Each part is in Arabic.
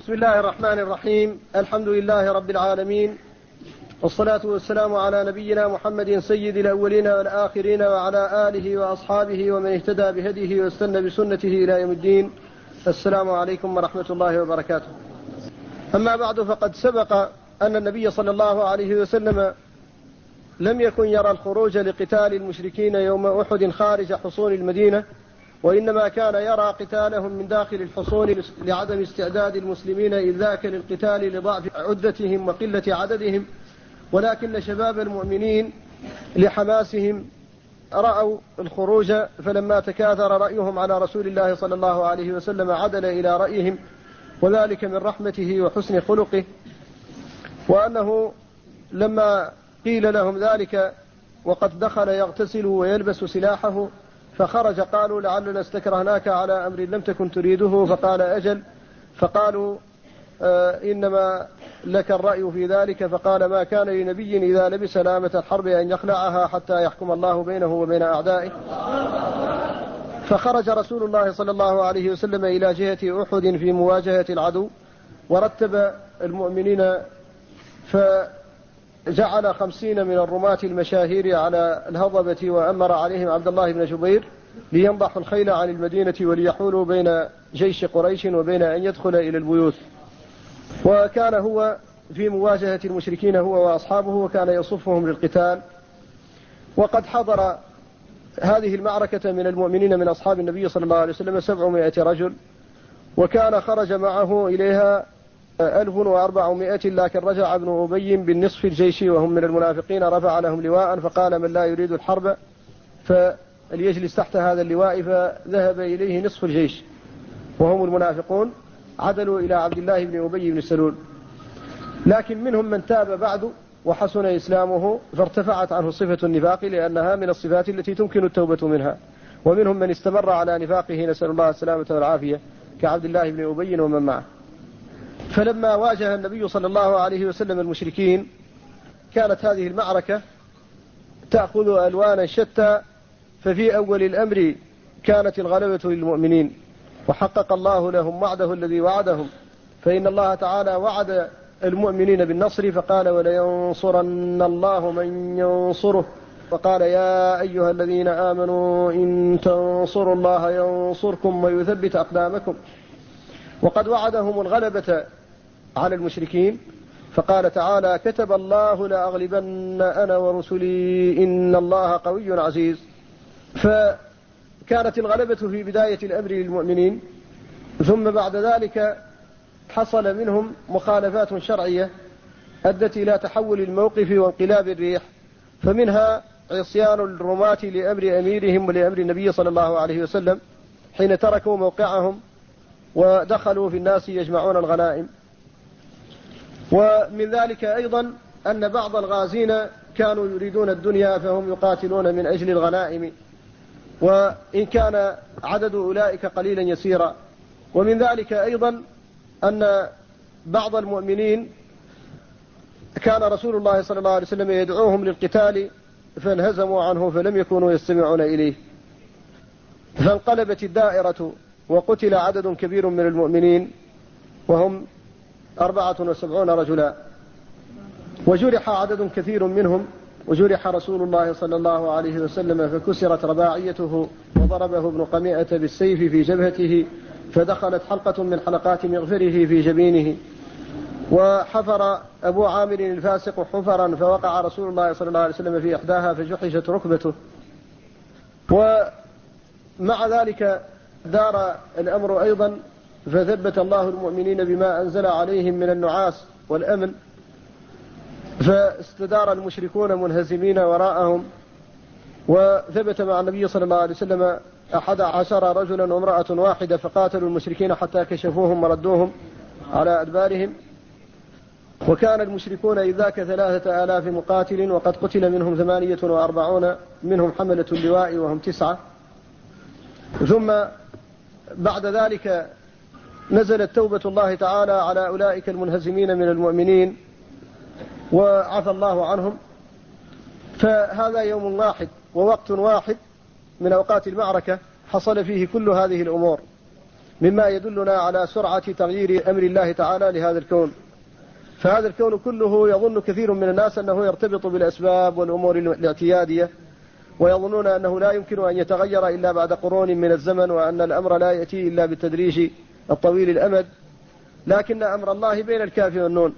بسم الله الرحمن الرحيم. الحمد لله رب العالمين، والصلاة والسلام على نبينا محمد سيد الأولين والآخرين وعلى آله وأصحابه ومن اهتدى بهديه واستنى بسنته إلى يوم الدين. السلام عليكم ورحمة الله وبركاته. أما بعد، فقد سبق أن النبي صلى الله عليه وسلم لم يكن يرى الخروج لقتال المشركين يوم أحد خارج حصون المدينة، وإنما كان يرى قتالهم من داخل الحصون لعدم استعداد المسلمين إذ ذاك للقتال لضعف عدتهم وقلة عددهم، ولكن شباب المؤمنين لحماسهم رأوا الخروج، فلما تكاثر رأيهم على رسول الله صلى الله عليه وسلم عدل إلى رأيهم، وذلك من رحمته وحسن خلقه. وأنه لما قيل لهم ذلك وقد دخل يغتسل ويلبس سلاحه فخرج، قالوا لعلنا استكرهناك على أمر لم تكن تريده، فقال أجل. فقالوا إنما لك الرأي في ذلك، فقال ما كان لنبي إذا لبس لامة الحرب أن يخلعها حتى يحكم الله بينه وبين أعدائه. فخرج رسول الله صلى الله عليه وسلم إلى جهة أحد في مواجهة العدو، ورتب المؤمنين فجعل 50 من الرماة المشاهير على الهضبة، وأمر عليهم عبد الله بن جبير لينضحوا الخيل عن المدينة وليحولوا بين جيش قريش وبين أن يدخل إلى البيوت. وكان هو في مواجهة المشركين هو وأصحابه، وكان يصفهم للقتال. وقد حضر هذه المعركة من المؤمنين من أصحاب النبي صلى الله عليه وسلم 700 رجل، وكان خرج معه إليها 1400، لكن رجع ابن أبي بالنصف الجيش وهم من المنافقين، رفع لهم لواء فقال من لا يريد الحرب فليجلس تحت هذا اللواء، فذهب إليه نصف الجيش وهم المنافقون، عدلوا إلى عبد الله بن أبي بن سلول. لكن منهم من تاب بعد وحسن إسلامه فارتفعت عنه صفة النفاق، لأنها من الصفات التي تمكن التوبة منها، ومنهم من استمر على نفاقه، نسأل الله السلامة والعافية، كعبد الله بن أبي ومن معه. فلما واجه النبي صلى الله عليه وسلم المشركين كانت هذه المعركة تأخذ ألوانا شتى. ففي أول الأمر كانت الغلبة للمؤمنين، وحقق الله لهم وعده الذي وعدهم، فإن الله تعالى وعد المؤمنين بالنصر، فقال ولينصرن الله من ينصره، وقال يا أيها الذين آمنوا إن تنصروا الله ينصركم ويثبت أقدامكم. وقد وعدهم الغلبة على المشركين، فقال تعالى كتب الله لأغلبن أنا ورسلي إن الله قوي عزيز. فكانت الغلبة في بداية الأمر للمؤمنين، ثم بعد ذلك حصل منهم مخالفات شرعية أدت إلى تحول الموقف وانقلاب الريح، فمنها عصيان الرماة لأمر أميرهم ولأمر النبي صلى الله عليه وسلم حين تركوا موقعهم ودخلوا في الناس يجمعون الغنائم. ومن ذلك أيضا أن بعض الغازين كانوا يريدون الدنيا فهم يقاتلون من أجل الغنائم، وإن كان عدد أولئك قليلا يسيرا. ومن ذلك أيضا أن بعض المؤمنين كان رسول الله صلى الله عليه وسلم يدعوهم للقتال فانهزموا عنه فلم يكونوا يستمعون إليه، فانقلبت الدائرة وقتل عدد كبير من المؤمنين وهم 74 رجلا، وجرح عدد كثير منهم، وجرح رسول الله صلى الله عليه وسلم فكسرت رباعيته، وضربه ابن قميئة بالسيف في جبهته فدخلت حلقة من حلقات مغفره في جبينه. وحفر أبو عامر الفاسق حفرا فوقع رسول الله صلى الله عليه وسلم في إحداها فجحشت ركبته. ومع ذلك دار الأمر أيضا، فثبت الله المؤمنين بما أنزل عليهم من النعاس والأمن، فاستدار المشركون منهزمين وراءهم. وثبت مع النبي صلى الله عليه وسلم 11 رجلا وامرأة واحدة، فقاتلوا المشركين حتى كشفوهم وردوهم على أدبارهم. وكان المشركون إذ ذاك 3000 مقاتل، وقد قتل منهم 48 منهم حملة اللواء وهم 9. ثم بعد ذلك نزلت توبة الله تعالى على أولئك المنهزمين من المؤمنين وعفى الله عنهم. فهذا يوم واحد ووقت واحد من أوقات المعركة حصل فيه كل هذه الأمور. مما يدلنا على سرعة تغيير أمر الله تعالى لهذا الكون. فهذا الكون كله يظن كثير من الناس أنه يرتبط بالأسباب والأمور الاعتيادية، ويظنون أنه لا يمكن أن يتغير إلا بعد قرون من الزمن، وأن الأمر لا يأتي إلا بالتدريج الطويل الأمد، لكن أمر الله بين الكاف والنون.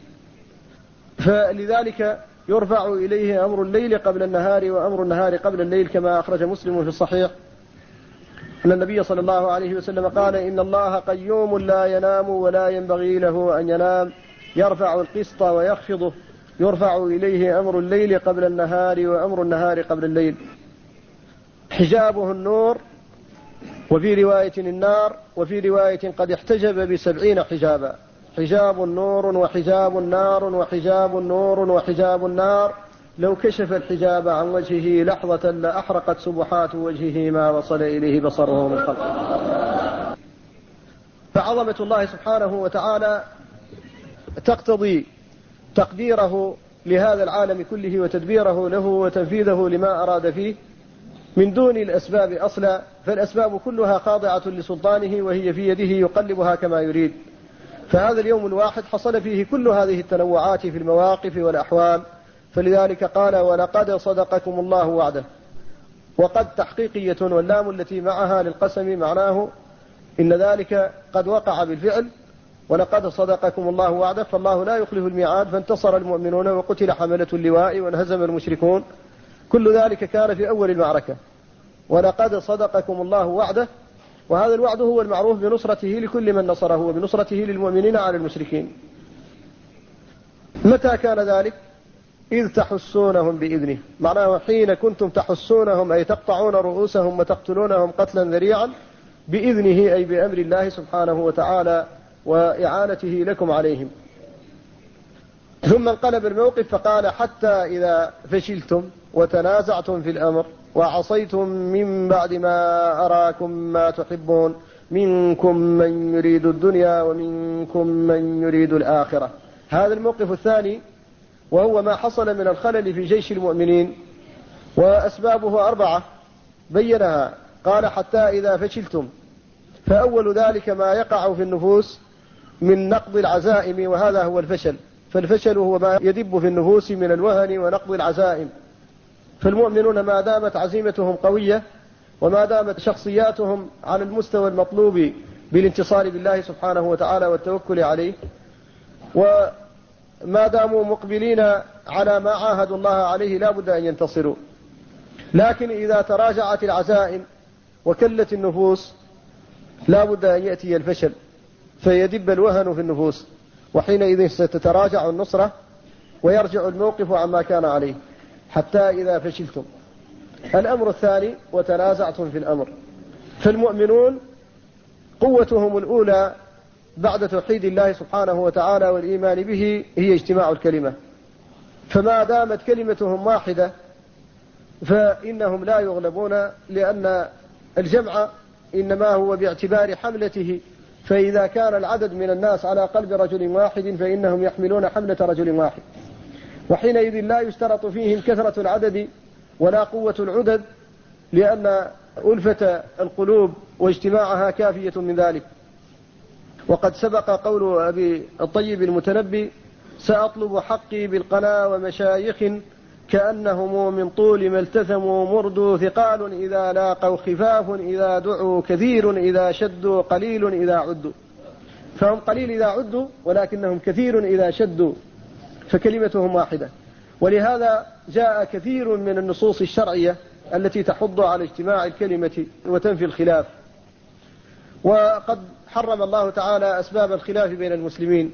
فلذلك يرفع إليه أمر الليل قبل النهار وأمر النهار قبل الليل، كما أخرج مسلم في الصحيح أن النبي صلى الله عليه وسلم قال: إن الله قيوم لا ينام ولا ينبغي له أن ينام، يرفع القسط ويخفضه، يرفع إليه أمر الليل قبل النهار وأمر النهار قبل الليل. حجابه النور، وفي رواية النار، وفي رواية قد احتجب ب70 حجابا: حجاب نور وحجاب نار وحجاب نور وحجاب النار، لو كشف الحجاب عن وجهه لحظة لأحرقت سبحات وجهه ما وصل إليه بصره من خلقه. فعظمة الله سبحانه وتعالى تقتضي تقديره لهذا العالم كله وتدبيره له وتنفيذه لما أراد فيه من دون الأسباب أصلا، فالأسباب كلها خاضعة لسلطانه وهي في يده يقلبها كما يريد. فهذا اليوم الواحد حصل فيه كل هذه التنوعات في المواقف والأحوال، فلذلك قال: ولقد صدقكم الله وعده. وقد تحقيقية، واللام التي معها للقسم معناه إن ذلك قد وقع بالفعل، ولقد صدقكم الله وعده، فالله لا يخلف الميعاد، فانتصر المؤمنون وقتل حملة اللواء وانهزم المشركون. كل ذلك كان في أول المعركة. ولقد صدقكم الله وعده، وهذا الوعد هو المعروف بنصرته لكل من نصره وبنصرته للمؤمنين على المشركين. متى كان ذلك؟ إذ تحسونهم بإذنه، معناه حين كنتم تحسونهم أي تقطعون رؤوسهم وتقتلونهم قتلا ذريعا بإذنه، أي بأمر الله سبحانه وتعالى وإعانته لكم عليهم. ثم انقلب الموقف فقال: حتى إذا فشلتم وتنازعتم في الأمر وعصيتم من بعد ما أراكم ما تحبون، منكم من يريد الدنيا ومنكم من يريد الآخرة. هذا الموقف الثاني، وهو ما حصل من الخلل في جيش المؤمنين، وأسبابه 4 بينها. قال: حتى إذا فشلتم، فأول ذلك ما يقع في النفوس من نقض العزائم، وهذا هو الفشل. فالفشل هو ما يدب في النفوس من الوهن ونقض العزائم. فالمؤمنون ما دامت عزيمتهم قوية، وما دامت شخصياتهم على المستوى المطلوب بالانتصار بالله سبحانه وتعالى والتوكل عليه، وما داموا مقبلين على ما عاهدوا الله عليه، لا بد أن ينتصروا. لكن إذا تراجعت العزائم وكلت النفوس، لا بد أن يأتي الفشل فيدب الوهن في النفوس، وحينئذ ستتراجع النصرة ويرجع الموقف عما كان عليه. حتى إذا فشلتم. الأمر الثاني: وتنازعتم في الأمر. فالمؤمنون قوتهم الأولى بعد توحيد الله سبحانه وتعالى والإيمان به هي اجتماع الكلمة، فما دامت كلمتهم واحدة فإنهم لا يغلبون، لأن الجمع إنما هو باعتبار حملته، فإذا كان العدد من الناس على قلب رجل واحد فإنهم يحملون حملة رجل واحد، وحينئذ لا يشترط فيهم كثرة العدد ولا قوة العدد، لأن ألفة القلوب واجتماعها كافية من ذلك. وقد سبق قول أبي الطيب المتنبي: سأطلب حقي بالقنا ومشايخ كأنهم من طول ما التثموا مردوا، ثقال إذا لاقوا خفاف إذا دعوا كثير إذا شدوا قليل إذا عدوا. فهم قليل إذا عدوا، ولكنهم كثير إذا شدوا، فكلمتهم واحدة. ولهذا جاء كثير من النصوص الشرعية التي تحض على اجتماع الكلمة وتنفي الخلاف. وقد حرم الله تعالى أسباب الخلاف بين المسلمين،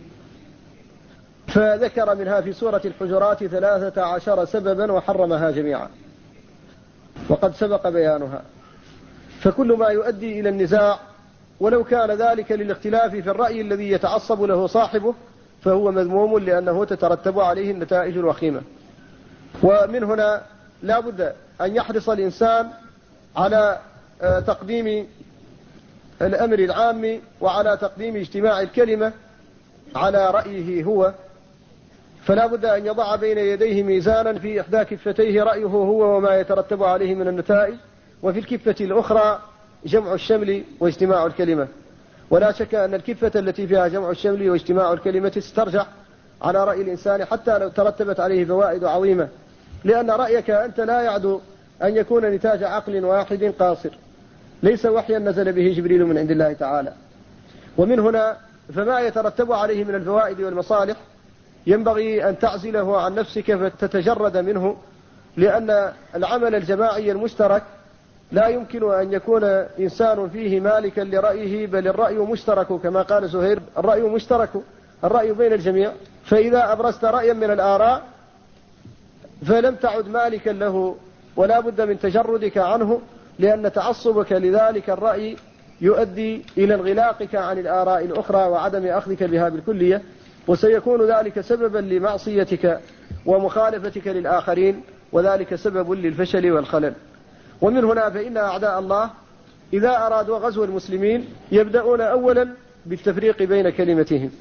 فذكر منها في سورة الحجرات 13 سببا وحرمها جميعا، وقد سبق بيانها. فكل ما يؤدي إلى النزاع ولو كان ذلك للاختلاف في الرأي الذي يتعصب له صاحبه فهو مذموم، لأنه تترتب عليه النتائج الوخيمة. ومن هنا لا بد أن يحرص الإنسان على تقديم الأمر العام وعلى تقديم اجتماع الكلمة على رأيه هو، فلا بد أن يضع بين يديه ميزانا في إحدى كفتيه رأيه هو وما يترتب عليه من النتائج، وفي الكفة الأخرى جمع الشمل واجتماع الكلمة. ولا شك أن الكفة التي فيها جمع الشمل واجتماع الكلمة تسترجح على رأي الإنسان حتى لو ترتبت عليه فوائد عظيمة، لأن رأيك أنت لا يعدو أن يكون نتاج عقل واحد قاصر ليس وحيا نزل به جبريل من عند الله تعالى. ومن هنا فما يترتب عليه من الفوائد والمصالح ينبغي أن تعزله عن نفسك فتتجرد منه، لأن العمل الجماعي المشترك لا يمكن أن يكون إنسان فيه مالكا لرأيه، بل الرأي مشترك كما قال زهير، الرأي مشترك، الرأي بين الجميع. فإذا أبرزت رأيا من الآراء فلم تعد مالكا له، ولا بد من تجردك عنه، لأن تعصبك لذلك الرأي يؤدي إلى انغلاقك عن الآراء الأخرى وعدم أخذك بها بالكلية، وسيكون ذلك سببا لمعصيتك ومخالفتك للآخرين، وذلك سبب للفشل والخلل. ومن هنا فإن أعداء الله إذا أرادوا غزو المسلمين يبدأون أولا بالتفريق بين كلمتهم،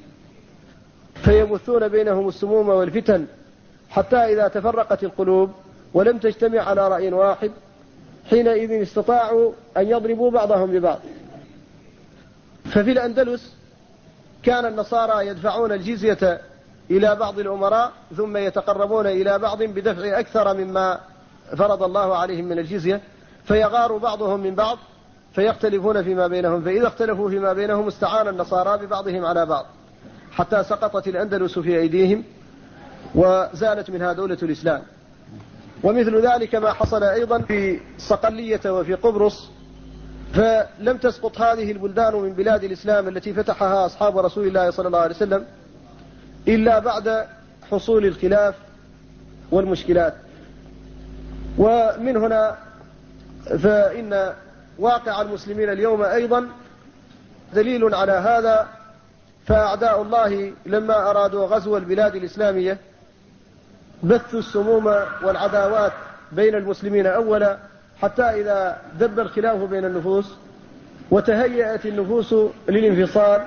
فيبثون بينهم السموم والفتن حتى إذا تفرقت القلوب ولم تجتمع على رأي واحد حينئذ استطاعوا أن يضربوا بعضهم ببعض. ففي الأندلس كان النصارى يدفعون الجزية إلى بعض الأمراء ثم يتقربون إلى بعض بدفع أكثر مما فرض الله عليهم من الجزية، فيغار بعضهم من بعض فيختلفون فيما بينهم، فإذا اختلفوا فيما بينهم استعان النصارى ببعضهم على بعض حتى سقطت الأندلس في أيديهم وزالت منها دولة الإسلام. ومثل ذلك ما حصل أيضا في صقلية وفي قبرص، فلم تسقط هذه البلدان من بلاد الإسلام التي فتحها أصحاب رسول الله صلى الله عليه وسلم إلا بعد حصول الخلاف والمشكلات. ومن هنا فإن واقع المسلمين اليوم أيضا دليل على هذا، فأعداء الله لما أرادوا غزو البلاد الإسلامية بثوا السموم والعداوات بين المسلمين أولا، حتى إذا دب الخلاف بين النفوس وتهيأت النفوس للانفصال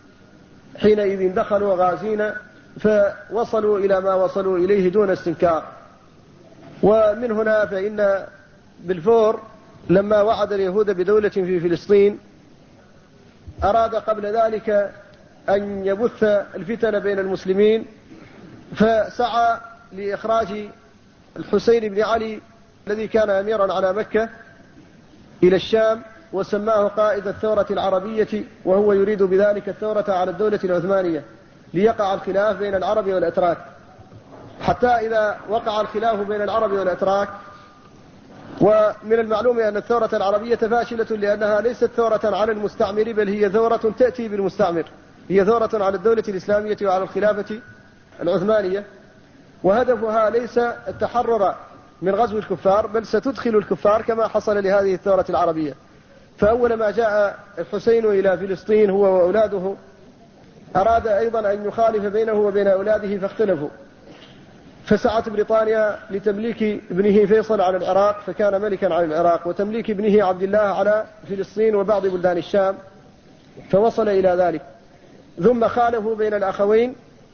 حينئذ دخلوا غازين فوصلوا إلى ما وصلوا إليه دون استنكار. ومن هنا فإن بلفور لما وعد اليهود بدولة في فلسطين أراد قبل ذلك أن يبث الفتن بين المسلمين، فسعى لإخراج الحسين بن علي الذي كان أميرا على مكة إلى الشام، وسماه قائد الثورة العربية، وهو يريد بذلك الثورة على الدولة العثمانية ليقع الخلاف بين العرب والأتراك. حتى إذا وقع الخلاف بين العرب والأتراك، ومن المعلوم أن الثورة العربية فاشلة لأنها ليست ثورة على المستعمر، بل هي ثورة تأتي بالمستعمر، هي ثورة على الدولة الإسلامية وعلى الخلافة العثمانية، وهدفها ليس التحرر من غزو الكفار، بل ستدخل الكفار كما حصل لهذه الثورة العربية. فأول ما جاء الحسين إلى فلسطين هو وأولاده أراد أيضا أن يخالف بينه وبين أولاده فاختلفوا، فسعت بريطانيا لتمليك ابنه فيصل على العراق فكان ملكا على العراق، وتمليك ابنه عبد الله على فلسطين وبعض بلدان الشام، فوصل إلى ذلك. ثم خالفوا بين الأخوين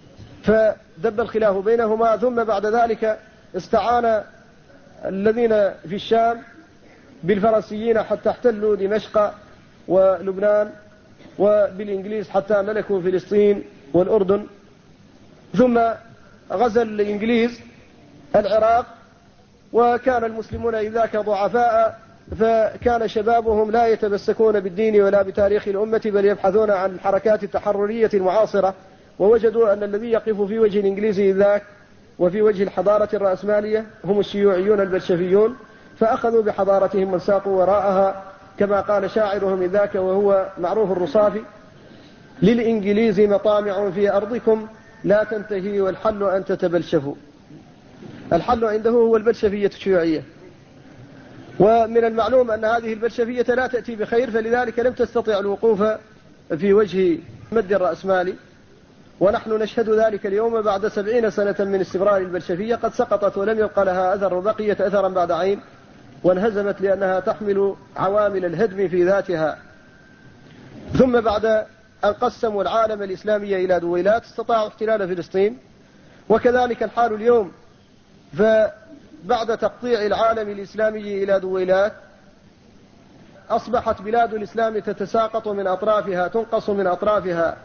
فدب الخلاف بينهما، ثم بعد ذلك استعان الذين في الشام بالفرنسيين حتى احتلوا دمشق ولبنان، وبالإنجليز حتى ملكوا فلسطين والأردن. ثم غزا الإنجليز العراق، وكان المسلمون إذاك ضعفاء، فكان شبابهم لا يتمسكون بالدين ولا بتاريخ الأمة، بل يبحثون عن الحركات التحررية المعاصرة، ووجدوا أن الذي يقف في وجه الإنجليز إذاك وفي وجه الحضارة الرأسمالية هم الشيوعيون البلشفيون، فأخذوا بحضارتهم وانساقوا وراءها، كما قال شاعرهم إذاك وهو معروف الرصافي: للإنجليز مطامع في أرضكم لا تنتهي والحل أن تتبلشفوا. الحل عنده هو البلشفية الشيوعية، ومن المعلوم أن هذه البلشفية لا تأتي بخير، فلذلك لم تستطع الوقوف في وجه مد الرأسمالي، ونحن نشهد ذلك اليوم بعد 70 سنة من استمرار البلشفية، قد سقطت ولم يبقى لها أثر، وبقيت أثرا بعد عين، وانهزمت لأنها تحمل عوامل الهدم في ذاتها. ثم بعد أن قسموا العالم الإسلامي إلى دويلات استطاعوا احتلال فلسطين، وكذلك الحال اليوم، فبعد تقطيع العالم الإسلامي إلى دويلات أصبحت بلاد الإسلام تتساقط من أطرافها، تنقص من أطرافها،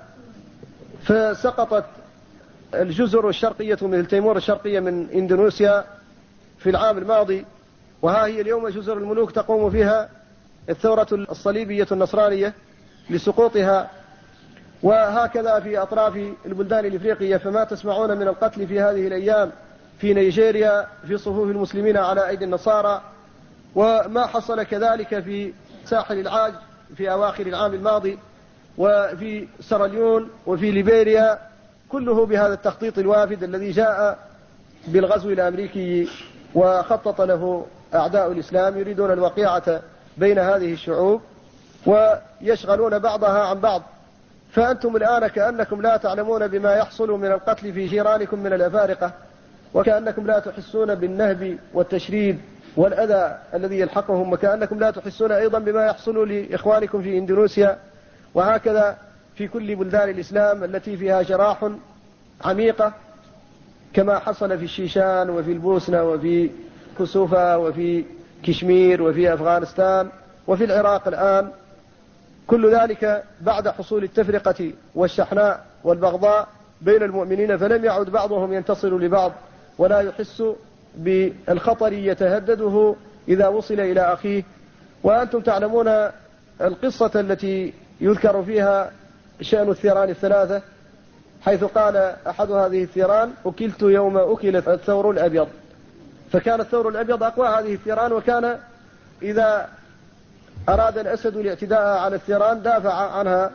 فسقطت الجزر الشرقية مثل تيمور الشرقية من إندونيسيا في العام الماضي، وها هي اليوم جزر الملوك تقوم فيها الثورة الصليبية النصرانية لسقوطها، وهكذا في أطراف البلدان الإفريقية. فما تسمعون من القتل في هذه الأيام في نيجيريا في صفوف المسلمين على أيدي النصارى، وما حصل كذلك في ساحل العاج في أواخر العام الماضي، وفي سيراليون وفي ليبيريا، كله بهذا التخطيط الوافد الذي جاء بالغزو الأمريكي وخطط له أعداء الإسلام، يريدون الوقيعة بين هذه الشعوب ويشغلون بعضها عن بعض. فأنتم الآن كأنكم لا تعلمون بما يحصل من القتل في جيرانكم من الأفارقة، وكأنكم لا تحسون بالنهب والتشريد والأذى الذي يلحقهم، وكأنكم لا تحسون أيضا بما يحصل لإخوانكم في إندونيسيا، وهكذا في كل بلدان الإسلام التي فيها جراح عميقة، كما حصل في الشيشان وفي البوسنة وفي كسوفا وفي كشمير وفي أفغانستان وفي العراق الآن. كل ذلك بعد حصول التفرقة والشحناء والبغضاء بين المؤمنين، فلم يعد بعضهم ينتصر لبعض ولا يحس بالخطر يتهدده إذا وصل إلى أخيه. وأنتم تعلمون القصة التي يذكر فيها شأن الثيران الثلاثة، حيث قال أحد هذه الثيران: أكلت يوم أكل الثور الأبيض. فكان الثور الأبيض أقوى هذه الثيران، وكان إذا أراد الأسد الاعتداء على الثيران دافع عنها،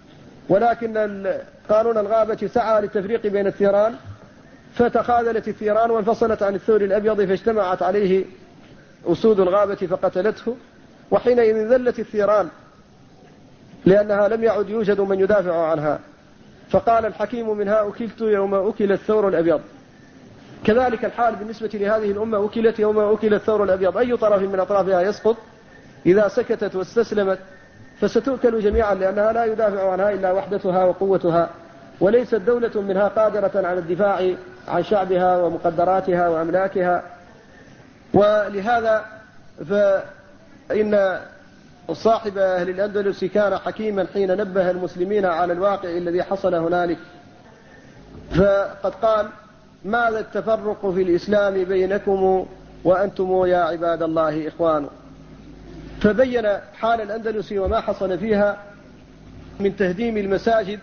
ولكن قانون الغابة سعى للتفريق بين الثيران، فتخاذلت الثيران وانفصلت عن الثور الأبيض، فاجتمعت عليه أسود الغابة فقتلته، وحينئذ ذلت الثيران لأنها لم يعد يوجد من يدافع عنها. فقال الحكيم منها: أكلت يوم أكل الثور الأبيض. كذلك الحال بالنسبة لهذه الأمة، أكلت يوم أكل الثور الأبيض. أي طرف من أطرافها يسقط إذا سكتت واستسلمت فستؤكل جميعا، لأنها لا يدافع عنها إلا وحدتها وقوتها، وليست دولة منها قادرة على الدفاع عن شعبها ومقدراتها وأملاكها. ولهذا فإن صاحب أهل الأندلس كان حكيما حين نبه المسلمين على الواقع الذي حصل هنالك، فقد قال: ماذا التفرق في الإسلام بينكم وأنتم يا عباد الله إخوان. فبين حال الأندلس وما حصل فيها من تهديم المساجد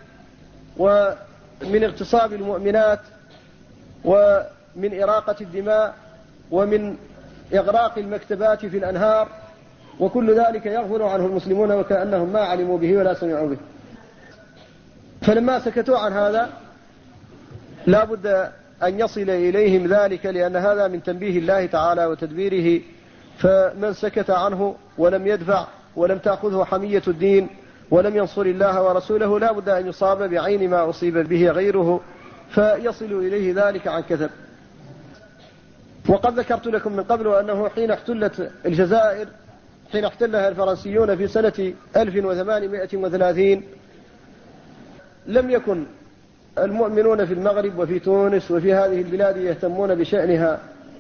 ومن اغتصاب المؤمنات ومن إراقة الدماء ومن إغراق المكتبات في الأنهار، وكل ذلك يغفل عنه المسلمون وكأنهم ما علموا به ولا سمعوا به. فلما سكتوا عن هذا لا بد أن يصل إليهم ذلك، لأن هذا من تنبيه الله تعالى وتدبيره. فمن سكت عنه ولم يدفع ولم تأخذه حمية الدين ولم ينصر الله ورسوله لا بد أن يصاب بعين ما أصيب به غيره، فيصل إليه ذلك عن كثب. وقد ذكرت لكم من قبل أنه حين احتلت الجزائر، حين احتلها الفرنسيون في سنة 1830، لم يكن المؤمنون في المغرب وفي تونس وفي هذه البلاد يهتمون بشأنها،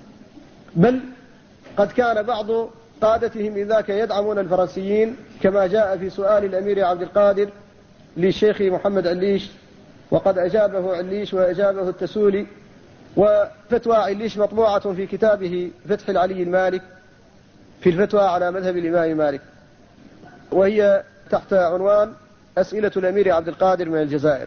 بل قد كان بعض قادتهم إذاك يدعمون الفرنسيين، كما جاء في سؤال الأمير عبد القادر للشيخ محمد عليش، وقد أجابه عليش وأجابه التسولي. وفتوى عليش مطبوعة في كتابه فتح العلي المالك في الفتوى على مذهب الإمام مالك، وهي تحت عنوان أسئلة الأمير عبد القادر من الجزائر.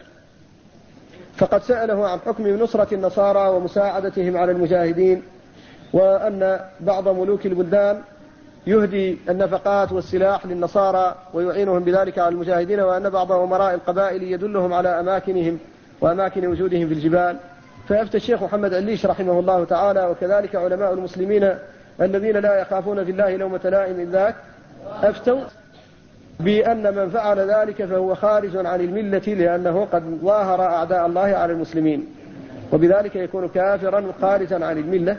فقد سأله عن حكم نصرة النصارى ومساعدتهم على المجاهدين، وأن بعض ملوك البلدان يهدي النفقات والسلاح للنصارى ويعينهم بذلك على المجاهدين، وأن بعض أمراء القبائل يدلهم على أماكنهم وأماكن وجودهم في الجبال. فأفتى الشيخ محمد عليش رحمه الله تعالى، وكذلك علماء المسلمين الذين لا يخافون في الله لومة لائم إذ ذاك، أفتوا بأن من فعل ذلك فهو خارج عن الملة، لأنه قد ظاهر أعداء الله على المسلمين، وبذلك يكون كافرا خارجا عن الملة،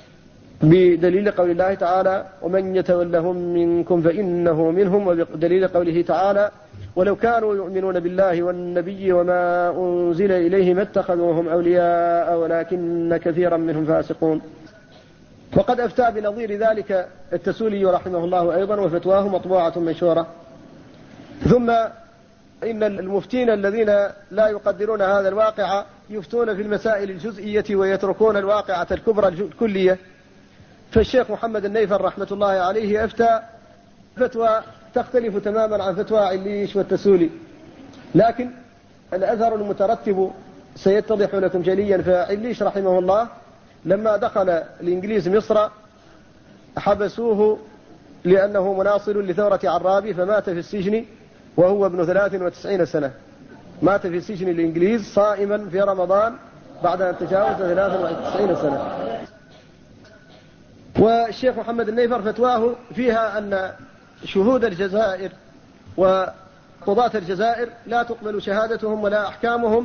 بدليل قول الله تعالى: ومن يتولهم منكم فإنه منهم، ودليل قوله تعالى: ولو كانوا يؤمنون بالله والنبي وما أنزل إليه ما اتخذوهم أولياء ولكن كثيرا منهم فاسقون. وقد أفتى بنظير ذلك التسولي رحمه الله أيضا، وفتواه مطبوعة منشورة. ثم إن المفتين الذين لا يقدرون هذا الواقع يفتون في المسائل الجزئية ويتركون الواقعة الكبرى الكلية. فالشيخ محمد النيفر رحمة الله عليه أفتى فتوى تختلف تماما عن فتوى عليش والتسولي، لكن الأثر المترتب سيتضح لكم جليا. فعليش رحمه الله لما دخل الإنجليز مصر حبسوه لأنه مناصر لثورة عرابي، فمات في السجن وهو ابن 93 سنة. مات في سجن الإنجليز صائما في رمضان بعد أن تجاوز 93 سنة. والشيخ محمد النيفر فتواه فيها أن شهود الجزائر وقضاة الجزائر لا تقبل شهادتهم ولا أحكامهم،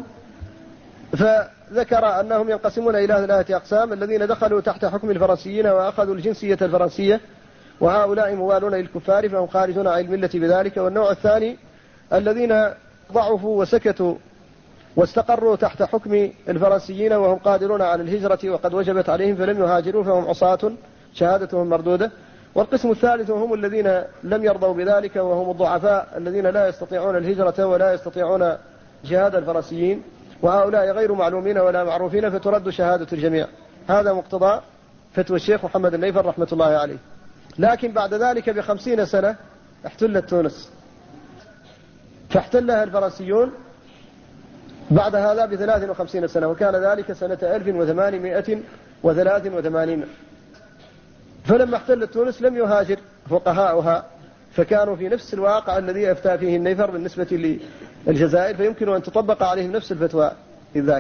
فذكر أنهم ينقسمون إلى 3 أقسام: الذين دخلوا تحت حكم الفرنسيين وأخذوا الجنسية الفرنسية وهؤلاء موالون للكفار فهم خارجون عن الملة بذلك. والنوع الثاني الذين ضعفوا وسكتوا واستقروا تحت حكم الفرنسيين وهم قادرون على الهجرة وقد وجبت عليهم فلم يهاجروا فهم عصاة شهادتهم مردودة. والقسم الثالث هم الذين لم يرضوا بذلك وهم الضعفاء الذين لا يستطيعون الهجرة ولا يستطيعون جهاد الفرنسيين، وهؤلاء غير معلومين ولا معروفين فترد شهادة الجميع. هذا مقتضى فتوى الشيخ محمد النيفر رحمة الله عليه. لكن بعد ذلك ب50 سنة احتلت تونس، فاحتلها الفرنسيون بعد هذا ب53 سنة، وكان ذلك سنة 1883. فلما احتلت تونس لم يهاجر فقهاؤها، فكانوا في نفس الواقع الذي أفتى فيه النيفر بالنسبة للجزائر، فيمكن أن تطبق عليهم نفس الفتوى إذ ذاك.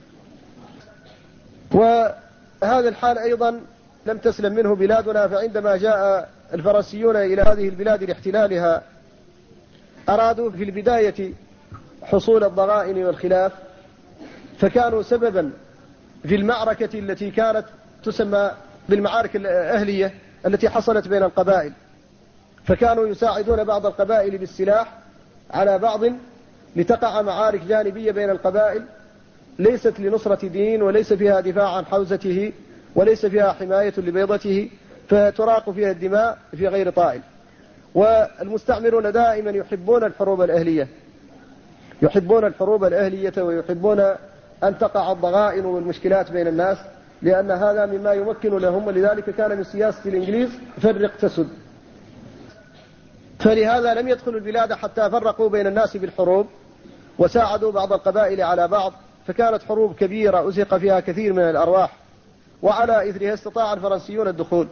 وهذا الحال أيضا لم تسلم منه بلادنا، فعندما جاء الفرنسيون إلى هذه البلاد لاحتلالها أرادوا في البداية حصول الضغائن والخلاف، فكانوا سببا في المعركة التي كانت تسمى بالمعارك الأهلية التي حصلت بين القبائل، فكانوا يساعدون بعض القبائل بالسلاح على بعض لتقع معارك جانبية بين القبائل ليست لنصرة دين وليس فيها دفاع عن حوزته وليس فيها حماية لبيضته، فتراق فيها الدماء في غير طائل. والمستعمرون دائما يحبون الحروب الأهلية، يحبون الحروب الأهلية ويحبون أن تقع الضغائن والمشكلات بين الناس، لأن هذا مما يمكن لهم. ولذلك كان من سياسة الإنجليز فرق تسد، فلهذا لم يدخلوا البلاد حتى فرقوا بين الناس بالحروب وساعدوا بعض القبائل على بعض، فكانت حروب كبيرة أزهق فيها كثير من الأرواح، وعلى إثرها استطاع الفرنسيون الدخول،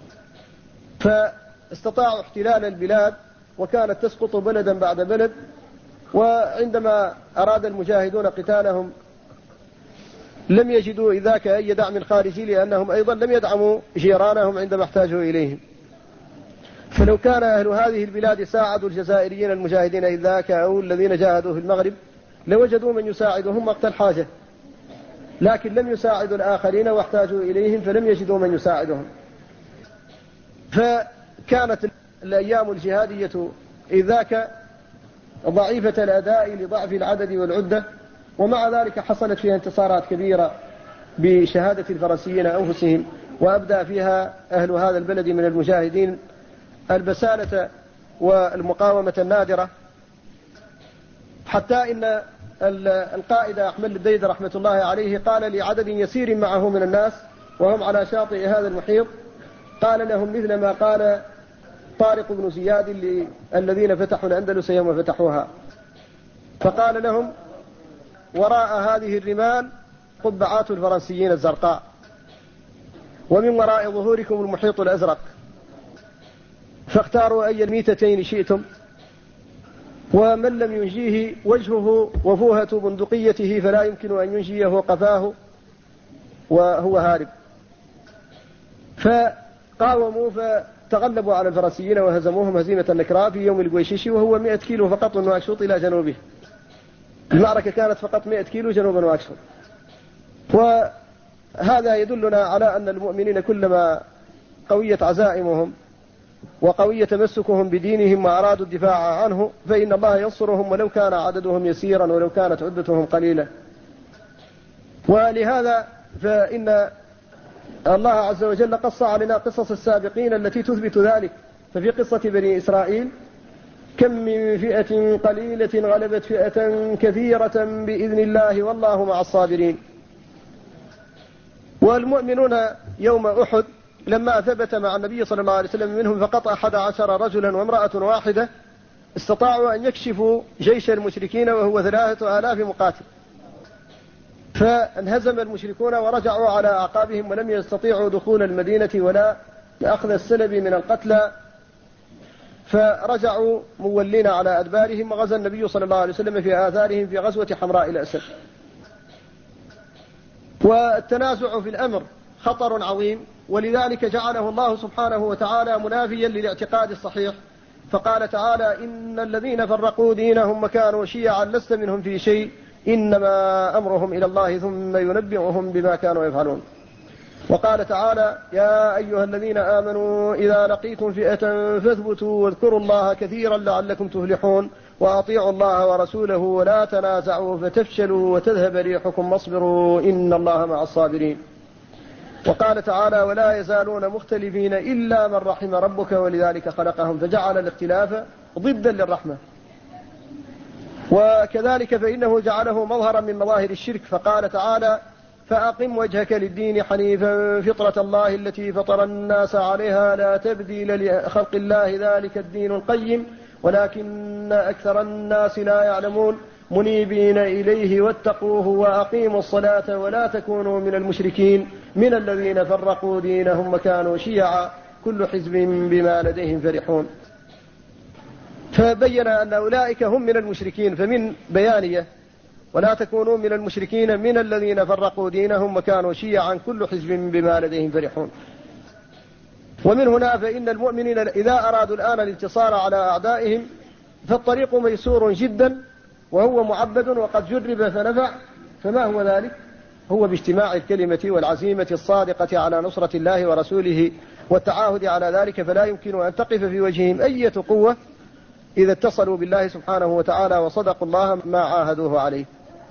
فاستطاعوا احتلال البلاد وكانت تسقط بلدا بعد بلد. وعندما أراد المجاهدون قتالهم لم يجدوا إذاك أي دعم خارجي، لأنهم أيضا لم يدعموا جيرانهم عندما احتاجوا إليهم. فلو كان أهل هذه البلاد ساعدوا الجزائريين المجاهدين إذاك أو الذين جاهدوا في المغرب لوجدوا من يساعدهم وقت الحاجة، لكن لم يساعدوا الآخرين واحتاجوا إليهم فلم يجدوا من يساعدهم. فكانت الأيام الجهادية إذاك ضعيفة الأداء لضعف العدد والعدة، ومع ذلك حصلت فيها انتصارات كبيرة بشهادة الفرنسيين أنفسهم، وأبدى فيها أهل هذا البلد من المجاهدين البسالة والمقاومة النادرة، حتى إن القائد أحمد الديد رحمة الله عليه قال لعدد يسير معه من الناس وهم على شاطئ هذا المحيط، قال لهم مثل ما قال طارق بن زياد الذين فتحوا الأندلس يوم فتحوها، فقال لهم: وراء هذه الرمال قبعات الفرنسيين الزرقاء، ومن وراء ظهوركم المحيط الأزرق، فاختاروا أي الميتتين شئتم، ومن لم ينجيه وجهه وفوهة بندقيته فلا يمكن أن ينجيه قفاه وهو هارب. فقاوموا فتغلبوا على الفرنسيين وهزموهم هزيمة النكراء في يوم القويشيشي، وهو 100 كيلو فقط من نواكشوط إلى جنوبه. المعركة كانت فقط 100 كيلو جنوب نواكشوط. وهذا يدلنا على أن المؤمنين كلما قويت عزائمهم وقوية تمسكهم بدينهم وأرادوا الدفاع عنه فإن الله ينصرهم ولو كان عددهم يسيرا ولو كانت عدتهم قليلة. ولهذا فإن الله عز وجل قص علينا قصص السابقين التي تثبت ذلك. ففي قصة بني إسرائيل: كم من فئة قليلة غلبت فئة كثيرة بإذن الله والله مع الصابرين. والمؤمنون يوم أحد لما ثبت مع النبي صلى الله عليه وسلم منهم فقط 11 رجلا وامرأة واحدة استطاعوا أن يكشفوا جيش المشركين وهو 3000 مقاتل، فانهزم المشركون ورجعوا على أعقابهم ولم يستطيعوا دخول المدينة ولا أخذ السلب من القتلى، فرجعوا مولين على أدبارهم. وغزا النبي صلى الله عليه وسلم في آثارهم في غزوة حمراء الأسد. والتنازع في الأمر خطر عظيم، ولذلك جعله الله سبحانه وتعالى منافيا للاعتقاد الصحيح، فقال تعالى: إن الذين فرقوا دينهم وكانوا شيعا لست منهم في شيء إنما أمرهم إلى الله ثم ينبئهم بما كانوا يفعلون. وقال تعالى: يا أيها الذين آمنوا إذا لقيتم فئة فاثبتوا واذكروا الله كثيرا لعلكم تفلحون وأطيعوا الله ورسوله ولا تنازعوا فتفشلوا وتذهب ريحكم واصبروا إن الله مع الصابرين. وقال تعالى: ولا يزالون مختلفين إلا من رحم ربك ولذلك خلقهم، فجعل الاختلاف ضدا للرحمة. وكذلك فإنه جعله مظهرا من مظاهر الشرك، فقال تعالى: فأقم وجهك للدين حنيفا فطرة الله التي فطر الناس عليها لا تبديل لخلق الله ذلك الدين القيم ولكن أكثر الناس لا يعلمون منيبين إليه واتقوه وأقيموا الصلاة ولا تكونوا من المشركين من الذين فرقوا دينهم وكانوا شيعا كل حزب بما لديهم فرحون. فبين أن أولئك هم من المشركين، فمن بيانية ولا تكونوا من المشركين من الذين فرقوا دينهم وكانوا شيعا كل حزب بما لديهم فرحون. ومن هنا فإن المؤمنين إذا أرادوا الآن الانتصار على أعدائهم فالطريق ميسور جدا وهو معبد وقد جرب فنفع. فما هو ذلك؟ هو باجتماع الكلمة والعزيمة الصادقة على نصرة الله ورسوله والتعاهد على ذلك، فلا يمكن أن تقف في وجههم أي قوة إذا اتصلوا بالله سبحانه وتعالى وصدقوا الله ما عاهدوه عليه.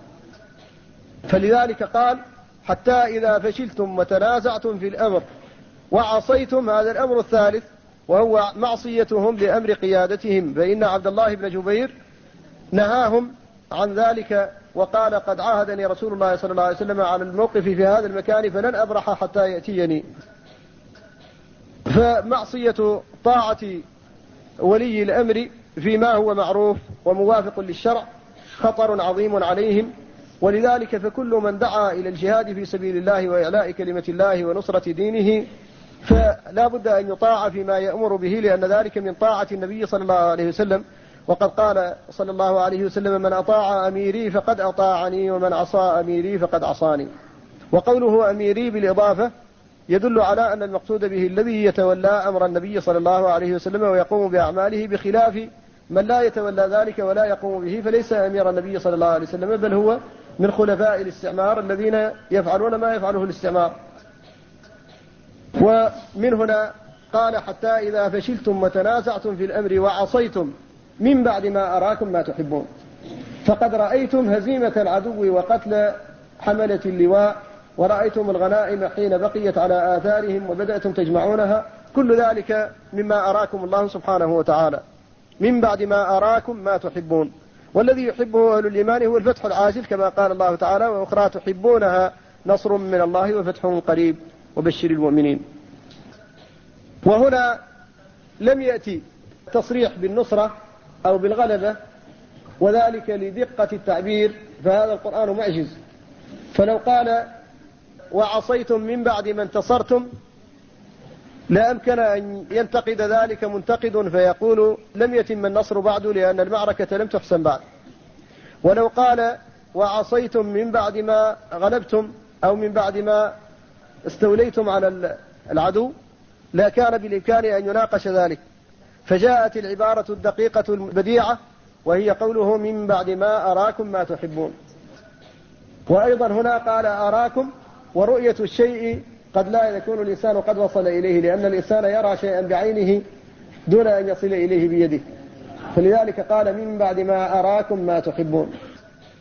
فلذلك قال: حتى إذا فشلتم وتنازعتم في الأمر وعصيتم. هذا الأمر الثالث وهو معصيتهم لأمر قيادتهم، فإن عبد الله بن جبير نهاهم عن ذلك وقال: قد عاهدني رسول الله صلى الله عليه وسلم على الموقف في هذا المكان فلن أبرح حتى يأتيني. فمعصية طاعة ولي الأمر فيما هو معروف وموافق للشرع خطر عظيم عليهم. ولذلك فكل من دعا إلى الجهاد في سبيل الله وإعلاء كلمة الله ونصرة دينه فلا بد أن يطاع فيما يأمر به، لأن ذلك من طاعة النبي صلى الله عليه وسلم. وقد قال صلى الله عليه وسلم: من أطاع أميري فقد أطاعني ومن عصى أميري فقد عصاني. وقوله أميري بالإضافة يدل على أن المقصود به الذي يتولى أمر النبي صلى الله عليه وسلم ويقوم بأعماله، بخلاف من لا يتولى ذلك ولا يقوم به فليس أمير النبي صلى الله عليه وسلم، بل هو من خلفاء الاستعمار الذين يفعلون ما يفعله الاستعمار. ومن هنا قال: حتى إذا فشلتم وتنازعتم في الأمر وعصيتم من بعد ما أراكم ما تحبون. فقد رأيتم هزيمة العدو وقتل حملة اللواء ورأيتم الغنائم حين بقيت على آثارهم وبدأتم تجمعونها، كل ذلك مما أراكم الله سبحانه وتعالى من بعد ما أراكم ما تحبون. والذي يحبه أهل الإيمان هو الفتح العاجل كما قال الله تعالى: وأخرى تحبونها نصر من الله وفتح قريب وبشر المؤمنين. وهنا لم يأتي تصريح بالنصرة أو بالغلبة، وذلك لدقة التعبير، فهذا القرآن معجز. فلو قال: وعصيتم من بعد ما انتصرتم لا أمكن أن ينتقد ذلك منتقد فيقول: لم يتم النصر بعد لأن المعركة لم تحسم بعد. ولو قال: وعصيتم من بعد ما غلبتم أو من بعد ما استوليتم على العدو لا كان بالإمكان أن يناقش ذلك. فجاءت العبارة الدقيقة البديعة وهي قوله: من بعد ما أراكم ما تحبون. وأيضا هنا قال: أراكم، ورؤية الشيء قد لا يكون الإنسان قد وصل إليه، لأن الإنسان يرى شيئا بعينه دون أن يصل إليه بيده، فلذلك قال: من بعد ما أراكم ما تحبون.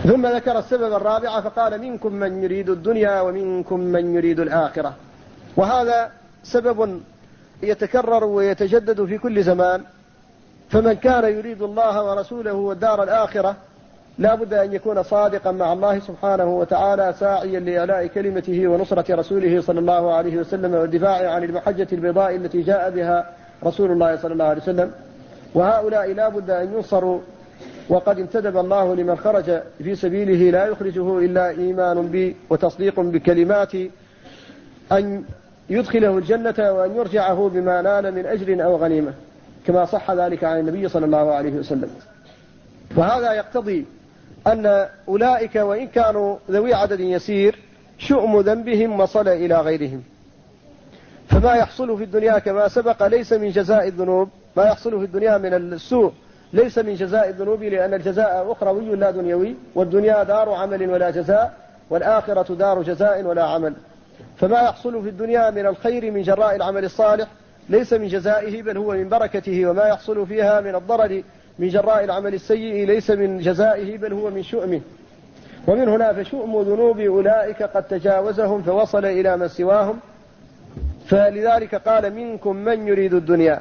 ثم ذكر السبب الرابع فقال منكم من يريد الدنيا ومنكم من يريد الآخرة. وهذا سبب يتكرر ويتجدد في كل زمان، فمن كان يريد الله ورسوله والدار الآخرة لا بد أن يكون صادقا مع الله سبحانه وتعالى، ساعيا لإعلاء كلمته ونصرة رسوله صلى الله عليه وسلم والدفاع عن المحجة البيضاء التي جاء بها رسول الله صلى الله عليه وسلم. وهؤلاء لا بد أن ينصروا، وقد انتدب الله لمن خرج في سبيله لا يخرجه إلا إيمان بي وتصديق بكلماتي أن يدخله الجنة وأن يرجعه بما نال من أجر أو غنيمة، كما صح ذلك عن النبي صلى الله عليه وسلم. وهذا يقتضي أن أولئك وإن كانوا ذوي عدد يسير شؤم ذنبهم وصل إلى غيرهم، فما يحصل في الدنيا كما سبق ليس من جزاء الذنوب، ما يحصل في الدنيا من السوء ليس من جزاء الذنوب، لأن الجزاء أخروي لا دنيوي، والدنيا دار عمل ولا جزاء، والآخرة دار جزاء ولا عمل. فما يحصل في الدنيا من الخير من جراء العمل الصالح ليس من جزائه بل هو من بركته، وما يحصل فيها من الضرر من جراء العمل السيء ليس من جزائه بل هو من شؤمه. ومن هنا فشؤم ذنوب أولئك قد تجاوزهم فوصل إلى من سواهم، فلذلك قال منكم من يريد الدنيا.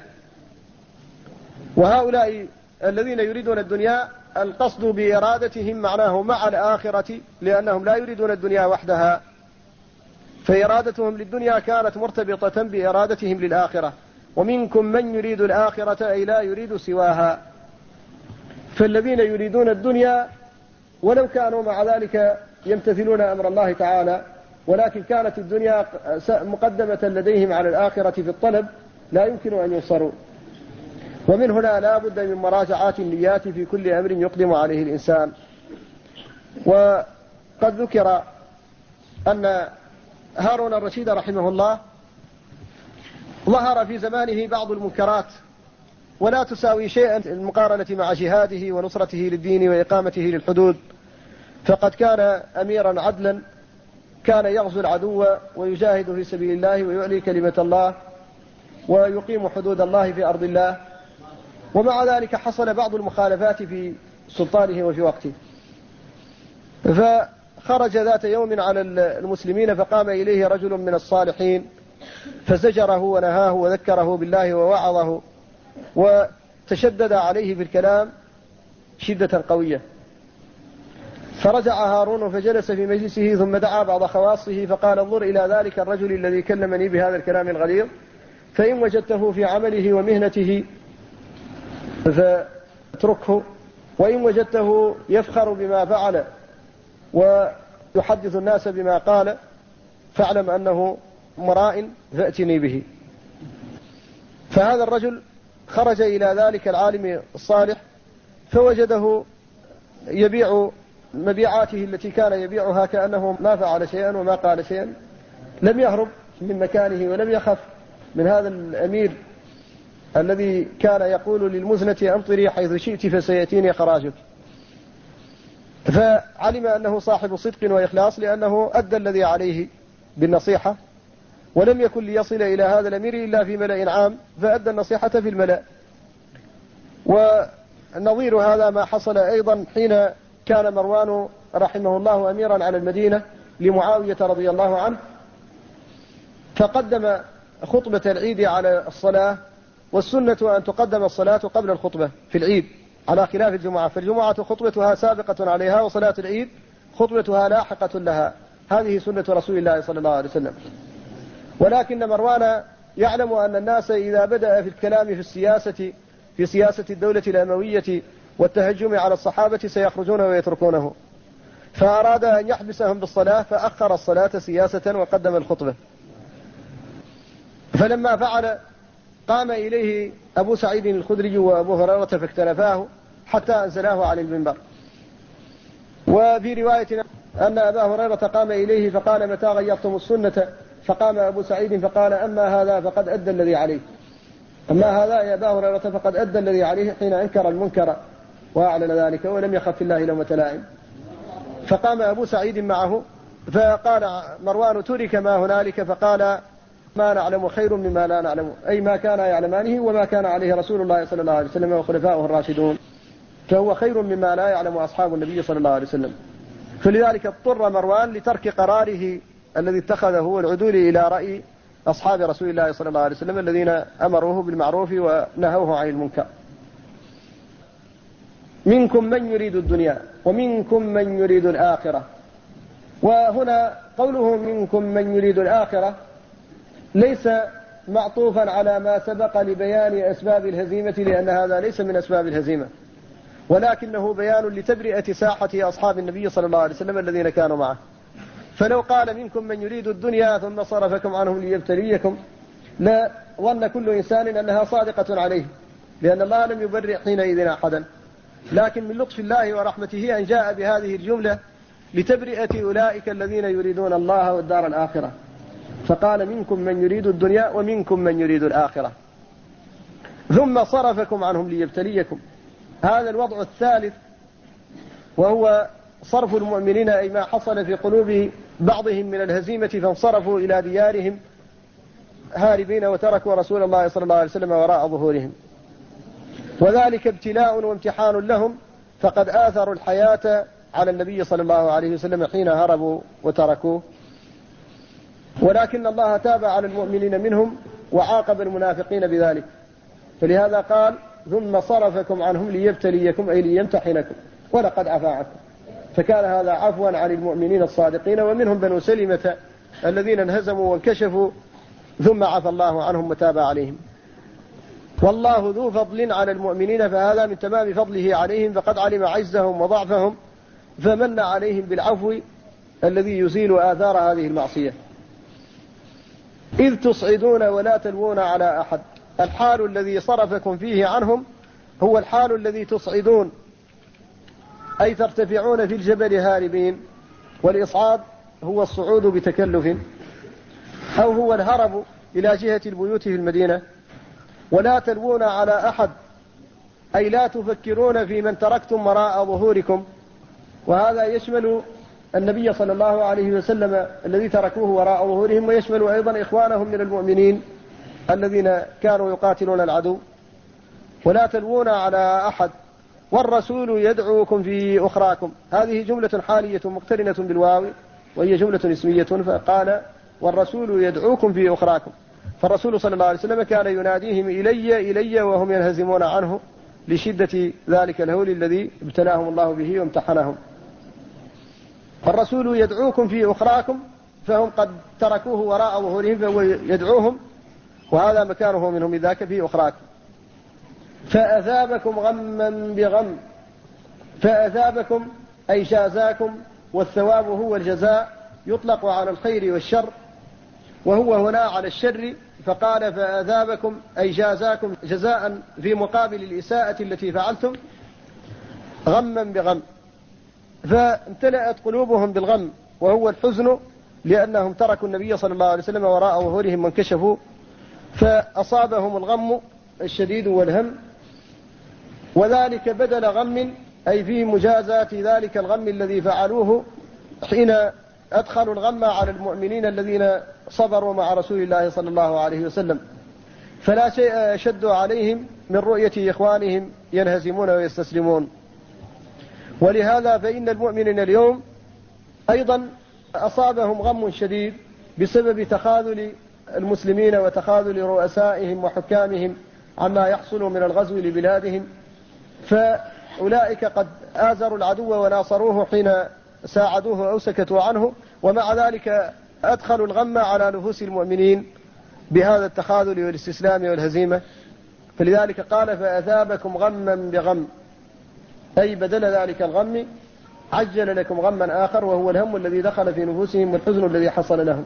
وهؤلاء الذين يريدون الدنيا القصد بإرادتهم معناه مع الآخرة، لأنهم لا يريدون الدنيا وحدها، فإرادتهم للدنيا كانت مرتبطة بإرادتهم للآخرة. ومنكم من يريد الآخرة أي لا يريد سواها. فالذين يريدون الدنيا ولو كانوا مع ذلك يمتثلون أمر الله تعالى، ولكن كانت الدنيا مقدمة لديهم على الآخرة في الطلب، لا يمكن أن ينصروا. ومن هنا لا بد من مراجعات النيات في كل أمر يقدم عليه الإنسان. وقد ذكر أن هارون الرشيد رحمه الله ظهر في زمانه بعض المنكرات ولا تساوي شيئا المقارنة مع جهاده ونصرته للدين وإقامته للحدود. فقد كان أميرا عدلا، كان يغزو العدو ويجاهد في سبيل الله ويعلي كلمة الله ويقيم حدود الله في أرض الله، ومع ذلك حصل بعض المخالفات في سلطانه وفي وقته. فخرج ذات يوم على المسلمين فقام إليه رجل من الصالحين فزجره ونهاه وذكره بالله ووعظه، وتشدد عليه في الكلام شدة قوية. فرجع هارون فجلس في مجلسه ثم دعا بعض خواصه فقال انظر إلى ذلك الرجل الذي كلمني بهذا الكلام الغليظ، فإن وجدته في عمله ومهنته فاتركه، وإن وجدته يفخر بما فعل ويحدث الناس بما قال فاعلم أنه مراء فأتني به. فهذا الرجل خرج إلى ذلك العالم الصالح فوجده يبيع مبيعاته التي كان يبيعها كأنه ما فعل شيئا وما قال شيئا، لم يهرب من مكانه ولم يخف من هذا الأمير الذي كان يقول للمزنة أمطري حيث شئت فسيأتيني خراجك. فعلم أنه صاحب صدق وإخلاص لأنه أدى الذي عليه بالنصيحة، ولم يكن ليصل إلى هذا الأمير إلا في ملأ عام فأدى النصيحة في الملأ. ونظير هذا ما حصل أيضا حين كان مروان رحمه الله أميرا على المدينة لمعاوية رضي الله عنه، فقدم خطبة العيد على الصلاة، والسنة أن تقدم الصلاة قبل الخطبة في العيد على خلاف الجمعة، فالجمعة خطبتها سابقة عليها وصلاة العيد خطبتها لاحقة لها، هذه سنة رسول الله صلى الله عليه وسلم. ولكن مروان يعلم أن الناس إذا بدأ في الكلام في سياسة الدولة الأموية والتهجم على الصحابة سيخرجون ويتركونه، فأراد أن يحبسهم بالصلاة فأخر الصلاة سياسة وقدم الخطبة. فلما فعل قام إليه أبو سعيد الخدري وأبو هريرة فاختلفاه حتى أنزلاه على المنبر. وفي رواية أن أبا هريرة قام إليه فقال متى غيرتم السنة؟ فقام أبو سعيد فقال أما هذا فقد أدى الذي عليه، أما هذا يا أبا هريرة فقد أدى الذي عليه حين أنكر المنكر وأعلن ذلك ولم يخف الله لومة لائم. فقام أبو سعيد معه فقال مروان ترك ما هنالك، فقال ما نعلم خير مما لا نعلم، أي ما كان يعلمانه وما كان عليه رسول الله صلى الله عليه وسلم وخلفاؤه الراشدون، فهو خير مما لا يعلم أصحاب النبي صلى الله عليه وسلم. فلذلك اضطر مروان لترك قراره الذي اتخذه والعدول إلى رأي أصحاب رسول الله صلى الله عليه وسلم الذين أمروه بالمعروف ونهوه عن المنكر. منكم من يريد الدنيا ومنكم من يريد الآخرة. وهنا قوله منكم من يريد الآخرة ليس معطوفا على ما سبق لبيان أسباب الهزيمة، لأن هذا ليس من أسباب الهزيمة، ولكنه بيان لتبرئة ساحة أصحاب النبي صلى الله عليه وسلم الذين كانوا معه. فلو قال منكم من يريد الدنيا ثم صرفكم عنهم ليبتليكم لا ظن كل إنسان أنها صادقة عليه، لأن الله لم يبرئ حينئذ أحدا، لكن من لطف الله ورحمته أن جاء بهذه الجملة لتبرئة أولئك الذين يريدون الله والدار الآخرة، فقال منكم من يريد الدنيا ومنكم من يريد الآخرة ثم صرفكم عنهم ليبتليكم. هذا الوضع الثالث، وهو صرف المؤمنين، أي ما حصل في قلوب بعضهم من الهزيمة فانصرفوا إلى ديارهم هاربين وتركوا رسول الله صلى الله عليه وسلم وراء ظهورهم، وذلك ابتلاء وامتحان لهم، فقد آثروا الحياة على النبي صلى الله عليه وسلم حين هربوا وتركوه، ولكن الله تاب على المؤمنين منهم وعاقب المنافقين بذلك، فلهذا قال ثم صرفكم عنهم ليبتليكم أي ليمتحنكم ولقد عفا عنكم، فكان هذا عفوا عن المؤمنين الصادقين، ومنهم بنو سلمة الذين انهزموا وانكشفوا ثم عفى الله عنهم وتاب عليهم. والله ذو فضل على المؤمنين، فهذا من تمام فضله عليهم، فقد علم عجزهم وضعفهم فمن عليهم بالعفو الذي يزيل آثار هذه المعصية. إذ تصعدون ولا تلوون على أحد، الحال الذي صرفكم فيه عنهم هو الحال الذي تصعدون، أي ترتفعون في الجبل هاربين، والإصعاد هو الصعود بتكلف، أو هو الهرب إلى جهة البيوت في المدينة. ولا تلوون على أحد، أي لا تفكرون في من تركتم وراء ظهوركم، وهذا يشمل النبي صلى الله عليه وسلم الذي تركوه وراء ظهورهم، ويشمل أيضا إخوانهم من المؤمنين الذين كانوا يقاتلون العدو. ولا تلوون على أحد والرسول يدعوكم في أخراكم، هذه جملة حالية مقترنة بالواو وهي جملة اسمية، فقال والرسول يدعوكم في أخراكم، فالرسول صلى الله عليه وسلم كان يناديهم إلي وهم ينهزمون عنه لشدة ذلك الهول الذي ابتلاهم الله به وامتحنهم. الرسول يدعوكم في أخراكم، فهم قد تركوه وراء ظهورهم فهو يدعوهم، وهذا مكانه منهم ذاك في أخراكم. فأثابكم غما بغم، فأثابكم أي جازاكم، والثواب هو الجزاء، يطلق على الخير والشر، وهو هنا على الشر، فقال فأثابكم أي جازاكم جزاء في مقابل الإساءة التي فعلتم غما بغم، فامتلأت قلوبهم بالغم وهو الحزن، لأنهم تركوا النبي صلى الله عليه وسلم وراء ظهورهم وانكشفوا، فأصابهم الغم الشديد والهم، وذلك بدل غم أي في مجازاة ذلك الغم الذي فعلوه حين أدخلوا الغم على المؤمنين الذين صبروا مع رسول الله صلى الله عليه وسلم، فلا شيء أشد عليهم من رؤية إخوانهم ينهزمون ويستسلمون. ولهذا فإن المؤمنين اليوم أيضا أصابهم غم شديد بسبب تخاذل المسلمين وتخاذل رؤسائهم وحكامهم عما يحصل من الغزو لبلادهم، فأولئك قد آزروا العدو وناصروه حين ساعدوه أو سكتوا عنه، ومع ذلك أدخلوا الغم على نفوس المؤمنين بهذا التخاذل والاستسلام والهزيمة، فلذلك قال فأثابكم غما بغم، أي بدل ذلك الغم عجل لكم غما آخر، وهو الهم الذي دخل في نفوسهم والحزن الذي حصل لهم.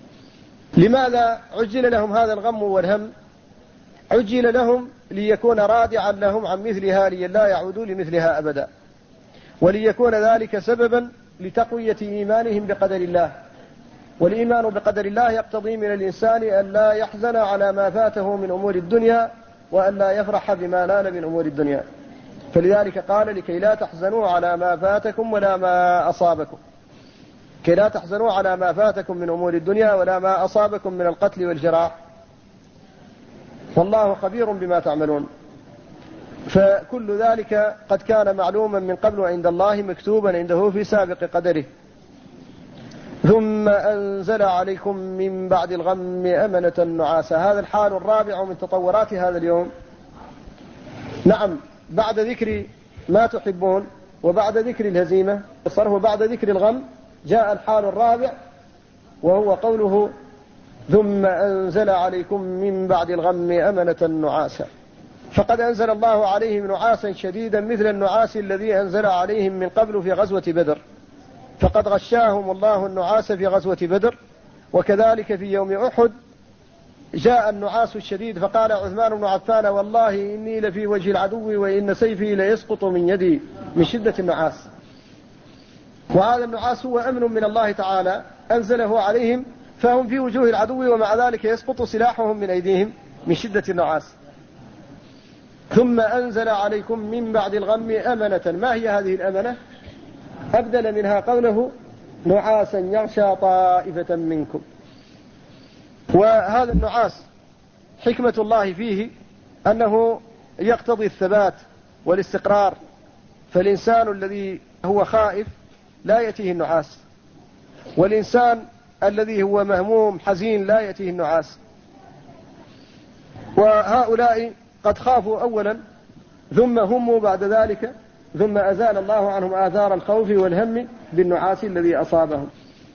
لماذا عجل لهم هذا الغم والهم؟ عجل لهم ليكون رادعا لهم عن مثلها لئلا يعودوا لمثلها أبدا، وليكون ذلك سببا لتقوية إيمانهم بقدر الله، والإيمان بقدر الله يقتضي من الإنسان أن لا يحزن على ما فاته من أمور الدنيا، وأن لا يفرح بما نال من أمور الدنيا، فلذلك قال لكي لا تحزنوا على ما فاتكم ولا ما أصابكم، كي لا تحزنوا على ما فاتكم من أمور الدنيا ولا ما أصابكم من القتل والجراح، والله خبير بما تعملون. فكل ذلك قد كان معلوما من قبل عند الله مكتوبا عنده في سابق قدره. ثم أنزل عليكم من بعد الغم أمنة نعاسا. هذا الحال الرابع من تطورات هذا اليوم. نعم، بعد ذكر ما تحبون وبعد ذكر الهزيمة وبعد ذكر الغم جاء الحال الرابع، وهو قوله ثم أنزل عليكم من بعد الغم أمنة نعاسا. فقد أنزل الله عليهم نعاسا شديدا مثل النعاس الذي أنزل عليهم من قبل في غزوة بدر، فقد غشاهم الله النعاس في غزوة بدر. وكذلك في يوم أحد جاء النعاس الشديد، فقال عثمان بن عفان والله إني لفي وجه العدو وإن سيفي ليسقط من يدي من شدة النعاس. وهذا النعاس هو أمن من الله تعالى أنزله عليهم، فهم في وجوه العدو ومع ذلك يسقط سلاحهم من أيديهم من شدة النعاس. ثم أنزل عليكم من بعد الغم أمنة. ما هي هذه الأمنة؟ أبدل منها قوله نعاسا يغشى طائفة منكم. وهذا النعاس حكمة الله فيه أنه يقتضي الثبات والاستقرار، فالإنسان الذي هو خائف لا يأتيه النعاس، والإنسان الذي هو مهموم حزين لا يأتيه النعاس. وهؤلاء قد خافوا أولا ثم هموا بعد ذلك، ثم أزال الله عنهم آثار الخوف والهم بالنعاس الذي أصابهم.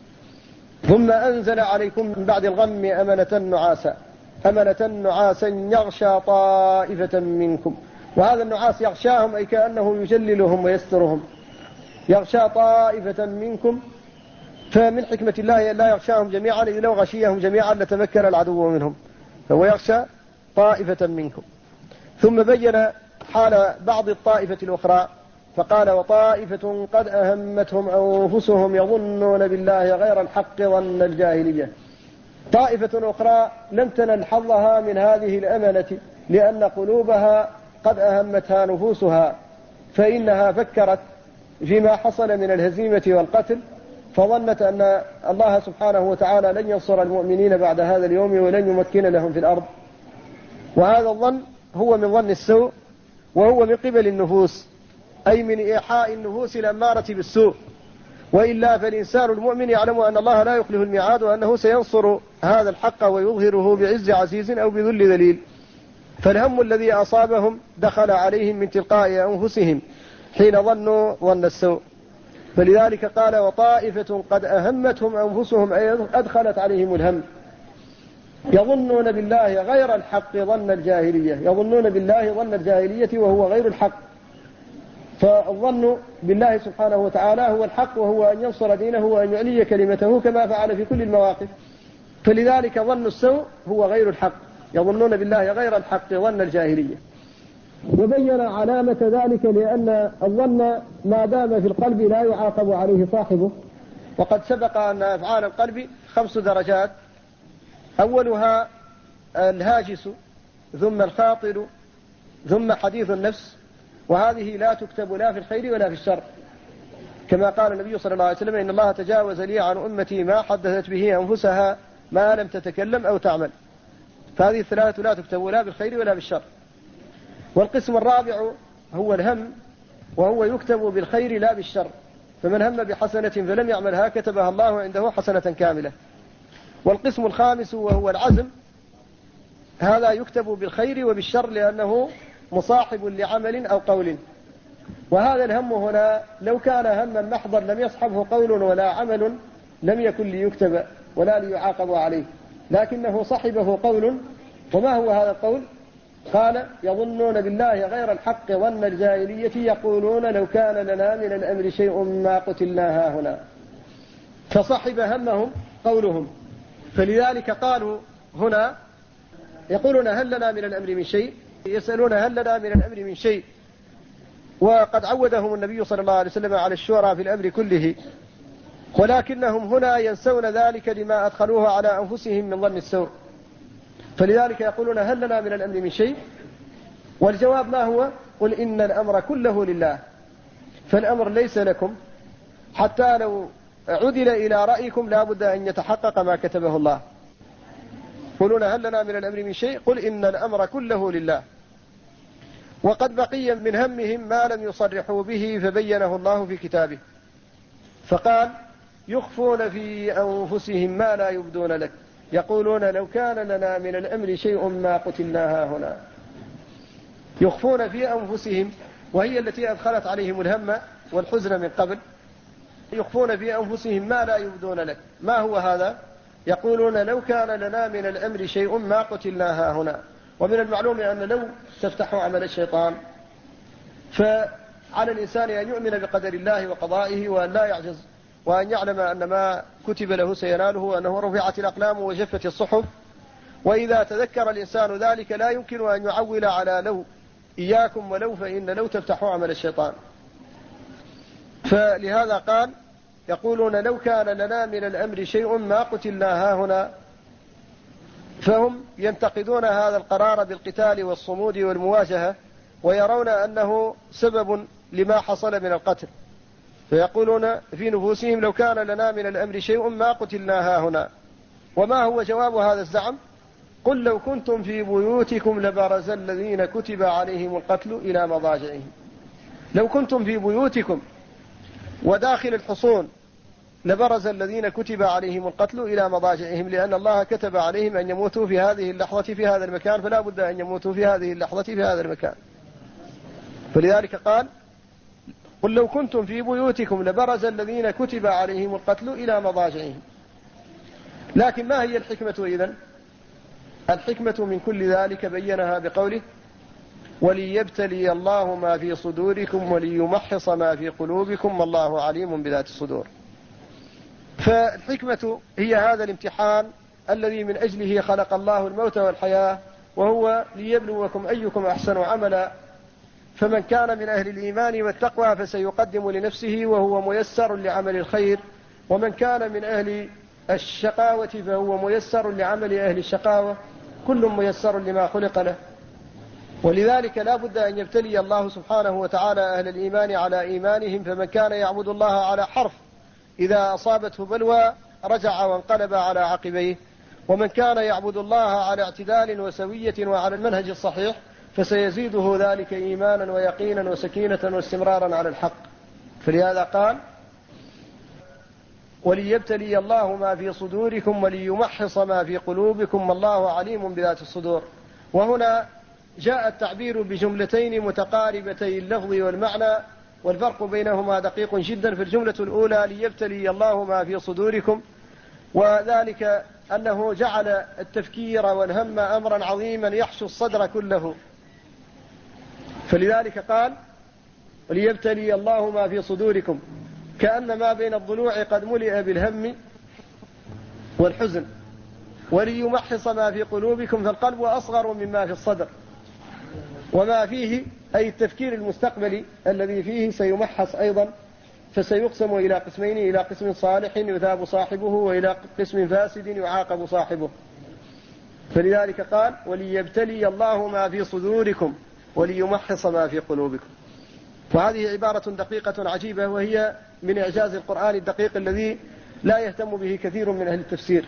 ثم أنزل عليكم من بعد الغم أمنة نعاسا. أمنة نعاسا يغشى طائفة منكم. وهذا النعاس يغشاهم أي كأنه يجللهم ويسترهم. يغشى طائفة منكم، فمن حكمة الله لا يغشاهم جميعا، إذ لو غشيهم جميعا لتمكن العدو منهم، فهو يغشى طائفة منكم. ثم بين حال بعض الطائفة الأخرى فقال وطائفة قد أهمتهم أنفسهم يظنون بالله غير الحق ظن الجاهلية. طائفة أخرى لم تنل حظها من هذه الأمنة لأن قلوبها قد أهمتها نفوسها، فإنها فكرت فيما حصل من الهزيمة والقتل، فظنت أن الله سبحانه وتعالى لن ينصر المؤمنين بعد هذا اليوم ولن يمكن لهم في الأرض. وهذا الظن هو من ظن السوء، وهو من قبل النفوس، أي من إيحاء النفوس الأمارة بالسوء. وإلا فالإنسان المؤمن يعلم أن الله لا يخلف الميعاد، وأنه سينصر هذا الحق ويظهره بعز عزيز أو بذل ذليل. فالهم الذي أصابهم دخل عليهم من تلقاء أنفسهم حين ظنوا ظن السوء. فلذلك قال وطائفة قد أهمتهم أنفسهم، أي أدخلت عليهم الهم. يظنون بالله غير الحق ظن الجاهلية. يظنون بالله ظن الجاهلية وهو غير الحق. فالظن بالله سبحانه وتعالى هو الحق، وهو أن ينصر دينه وأن يعلي كلمته كما فعل في كل المواقف. فلذلك ظن السوء هو غير الحق. يظنون بالله غير الحق ظن الجاهلية. وبين علامة ذلك لأن الظن ما دام في القلب لا يعاقب عليه صاحبه. وقد سبق أن أفعال القلب 5 درجات، أولها الهاجس، ثم الخاطر، ثم حديث النفس، وهذه لا تكتب لا في الخير ولا في الشر، كما قال النبي صلى الله عليه وسلم إن الله تجاوز لي عن أمتي ما حدثت به أنفسها ما لم تتكلم أو تعمل. فهذه الثلاثة لا تكتب لا بالخير ولا بالشر. والقسم الرابع هو الهم، وهو يكتب بالخير لا بالشر، فمن هم بحسنة فلم يعملها كتبها الله عنده حسنة كاملة. والقسم الخامس وهو العزم، هذا يكتب بالخير وبالشر لأنه مصاحب لعمل أو قول. وهذا الهم هنا لو كان هما محضا لم يصحبه قول ولا عمل لم يكن ليكتب ولا ليعاقب عليه، لكنه صحبه قول. وما هو هذا القول؟ قال يظنون بالله غير الحق ظن الجاهلية يقولون لو كان لنا من الأمر شيء ما قتلنا هنا. فصحب همهم قولهم. فلذلك قالوا هنا يقولون هل لنا من الأمر من شيء، يسألون هل لنا من الأمر من شيء. وقد عودهم النبي صلى الله عليه وسلم على الشورى في الأمر كله، ولكنهم هنا ينسون ذلك لما أدخلوه على أنفسهم من ظن السوء. فلذلك يقولون هل لنا من الأمر من شيء، والجواب ما هو؟ قل إن الأمر كله لله. فالأمر ليس لكم، حتى لو عدل إلى رأيكم لا بد أن يتحقق ما كتبه الله. قلون هل لنا من الأمر من شيء، قل إن الأمر كله لله. وقد بقي من همهم ما لم يصرحوا به فبينه الله في كتابه، فقال: يخفون في أنفسهم ما لا يبدون لك، يقولون لو كان لنا من الأمر شيء ما قتلنا هاهنا. يخفون في أنفسهم، وهي التي أدخلت عليهم الهم والحزن من قبل. يخفون في أنفسهم ما لا يبدون لك، ما هو هذا؟ يقولون لو كان لنا من الأمر شيء ما قتلنا هاهنا. ومن المعلوم أن لو تفتح عمل الشيطان، فعلى الإنسان أن يؤمن بقدر الله وقضائه وأن لا يعجز، وأن يعلم أن ما كتب له سيناله، وأنه رفعت الأقلام وجفت الصحف. وإذا تذكر الإنسان ذلك لا يمكن أن يعول على لو، إياكم ولو، فإن لو تفتح عمل الشيطان. فلهذا قال: يقولون لو كان لنا من الأمر شيء ما قتلنا هاهنا. فهم ينتقدون هذا القرار بالقتال والصمود والمواجهة، ويرون أنه سبب لما حصل من القتل، فيقولون في نفوسهم لو كان لنا من الأمر شيء ما قتلنا هاهنا. وما هو جواب هذا الزعم؟ قل لو كنتم في بيوتكم لبرز الذين كتب عليهم القتل إلى مضاجعهم. لو كنتم في بيوتكم وداخل الحصون لبرز الذين كتب عليهم القتل إلى مضاجعهم، لأن الله كتب عليهم أن يموتوا في هذه اللحظة في هذا المكان، فلا بد أن يموتوا في هذه اللحظة في هذا المكان. فلذلك قال: قل لو كنتم في بيوتكم لبرز الذين كتب عليهم القتل إلى مضاجعهم. لكن ما هي الحكمة إذن؟ الحكمة من كل ذلك بينها بقوله: وليبتلي الله ما في صدوركم وليمحص ما في قلوبكم والله عليم بذات الصدور. فالحكمة هي هذا الامتحان الذي من أجله خلق الله الموت والحياة، وهو ليبلوكم أيكم أحسن عملا. فمن كان من أهل الإيمان والتقوى فسيقدم لنفسه وهو ميسر لعمل الخير، ومن كان من أهل الشقاوة فهو ميسر لعمل أهل الشقاوة، كل ميسر لما خلق له. ولذلك لا بد أن يبتلي الله سبحانه وتعالى أهل الإيمان على إيمانهم. فمن كان يعبد الله على حرف إذا أصابته بلوى رجع وانقلب على عقبيه، ومن كان يعبد الله على اعتدال وسوية وعلى المنهج الصحيح فسيزيده ذلك إيمانا ويقينا وسكينة واستمرارا على الحق. فلهذا قال: وليبتلي الله ما في صدوركم وليمحص ما في قلوبكم والله عليم بذات الصدور. وهنا جاء التعبير بجملتين متقاربتي اللفظ والمعنى، والفرق بينهما دقيق جدا. في الجملة الأولى ليبتلي الله ما في صدوركم، وذلك أنه جعل التفكير والهم أمرا عظيما يحشو الصدر كله. فلذلك قال: وليبتلي الله ما في صدوركم، كأن ما بين الضلوع قد ملئ بالهم والحزن. وليمحص ما في قلوبكم، فالقلب أصغر مما في الصدر، وما فيه أي التفكير المستقبلي الذي فيه سيمحص أيضا، فسيقسم إلى قسمين: إلى قسم صالح يثاب صاحبه، وإلى قسم فاسد يعاقب صاحبه. فلذلك قال: وليبتلي الله ما في صدوركم وليمحص ما في قلوبكم. وهذه عبارة دقيقة عجيبة، وهي من إعجاز القرآن الدقيق الذي لا يهتم به كثير من أهل التفسير.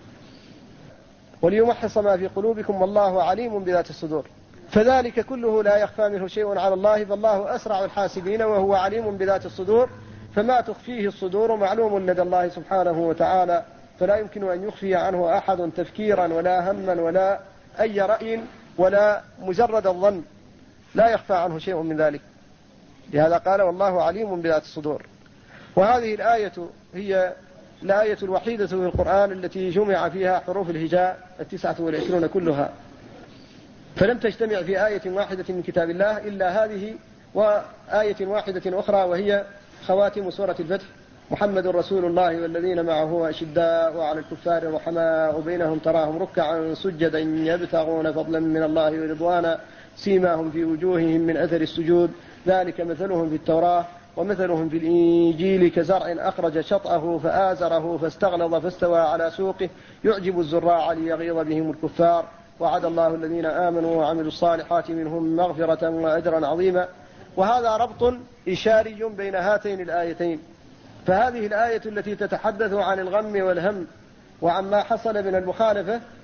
وليمحص ما في قلوبكم والله عليم بذات الصدور. فذلك كله لا يخفى منه شيء على الله، فالله أسرع الحاسبين وهو عليم بذات الصدور. فما تخفيه الصدور معلوم لدى الله سبحانه وتعالى، فلا يمكن أن يخفي عنه أحد تفكيرا ولا هما ولا أي رأي ولا مجرد الظن، لا يخفى عنه شيء من ذلك. لهذا قال: والله عليم بذات الصدور. وهذه الآية هي الآية الوحيدة في القرآن التي جمع فيها حروف الهجاء 29 كلها، فلم تجتمع في آية واحدة من كتاب الله إلا هذه وآية واحدة أخرى، وهي خواتم سورة الفتح: محمد رسول الله والذين معه أشداء على الكفار رحماء بينهم تراهم ركعا سجدا يبتغون فضلا من الله ورضوانا سيماهم في وجوههم من أثر السجود ذلك مثلهم في التوراة ومثلهم في الإنجيل كزرع أخرج شطأه فآزره فاستغلظ فاستوى على سوقه يعجب الزراع ليغيظ بهم الكفار وعد الله الذين آمنوا وعملوا الصالحات منهم مغفرة وأجرا عظيما. وهذا ربط إشاري بين هاتين الآيتين. فهذه الآية التي تتحدث عن الغم والهم وعما حصل من المخالفة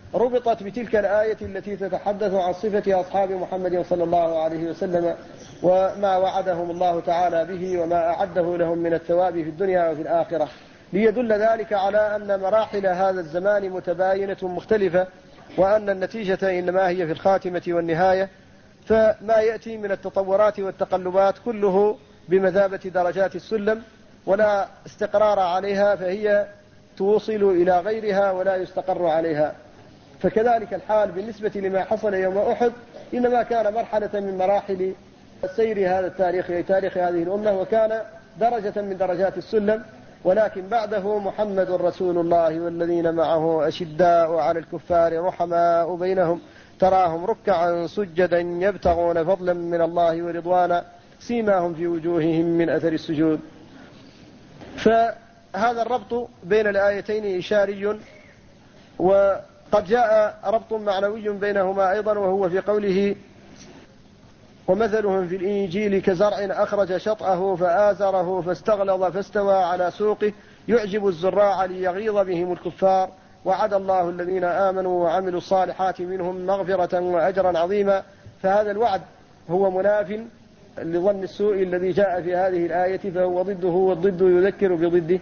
ربطت بتلك الآية التي تتحدث عن صفة أصحاب محمد صلى الله عليه وسلم وما وعدهم الله تعالى به وما أعده لهم من الثواب في الدنيا وفي الآخرة، ليدل ذلك على أن مراحل هذا الزمان متباينة مختلفة، وأن النتيجة إنما هي في الخاتمة والنهاية. فما يأتي من التطورات والتقلبات كله بمثابة درجات السلم، ولا استقرار عليها، فهي توصل إلى غيرها ولا يستقر عليها. فكذلك الحال بالنسبة لما حصل يوم أحد، إنما كان مرحلة من مراحل سير هذا التاريخ، أي تاريخ هذه الأمة، وكان درجة من درجات السلم. ولكن بعده محمد رسول الله والذين معه أشداء على الكفار رحماء بينهم تراهم ركعا سجدا يبتغون فضلا من الله ورضوانا سيماهم في وجوههم من أثر السجود. فهذا الربط بين الآيتين إشاري، وقد جاء ربط معنوي بينهما أيضا، وهو في قوله ومثلهم في الإنجيل كزرع أخرج شطأه فآزره فاستغلظ فاستوى على سوقه يعجب الزراع ليغيظ بهم الكفار وعد الله الذين آمنوا وعملوا الصالحات منهم مغفرة وأجرا عظيما. فهذا الوعد هو مناف لظن السوء الذي جاء في هذه الآية، فهو ضده، والضد يذكر بضده.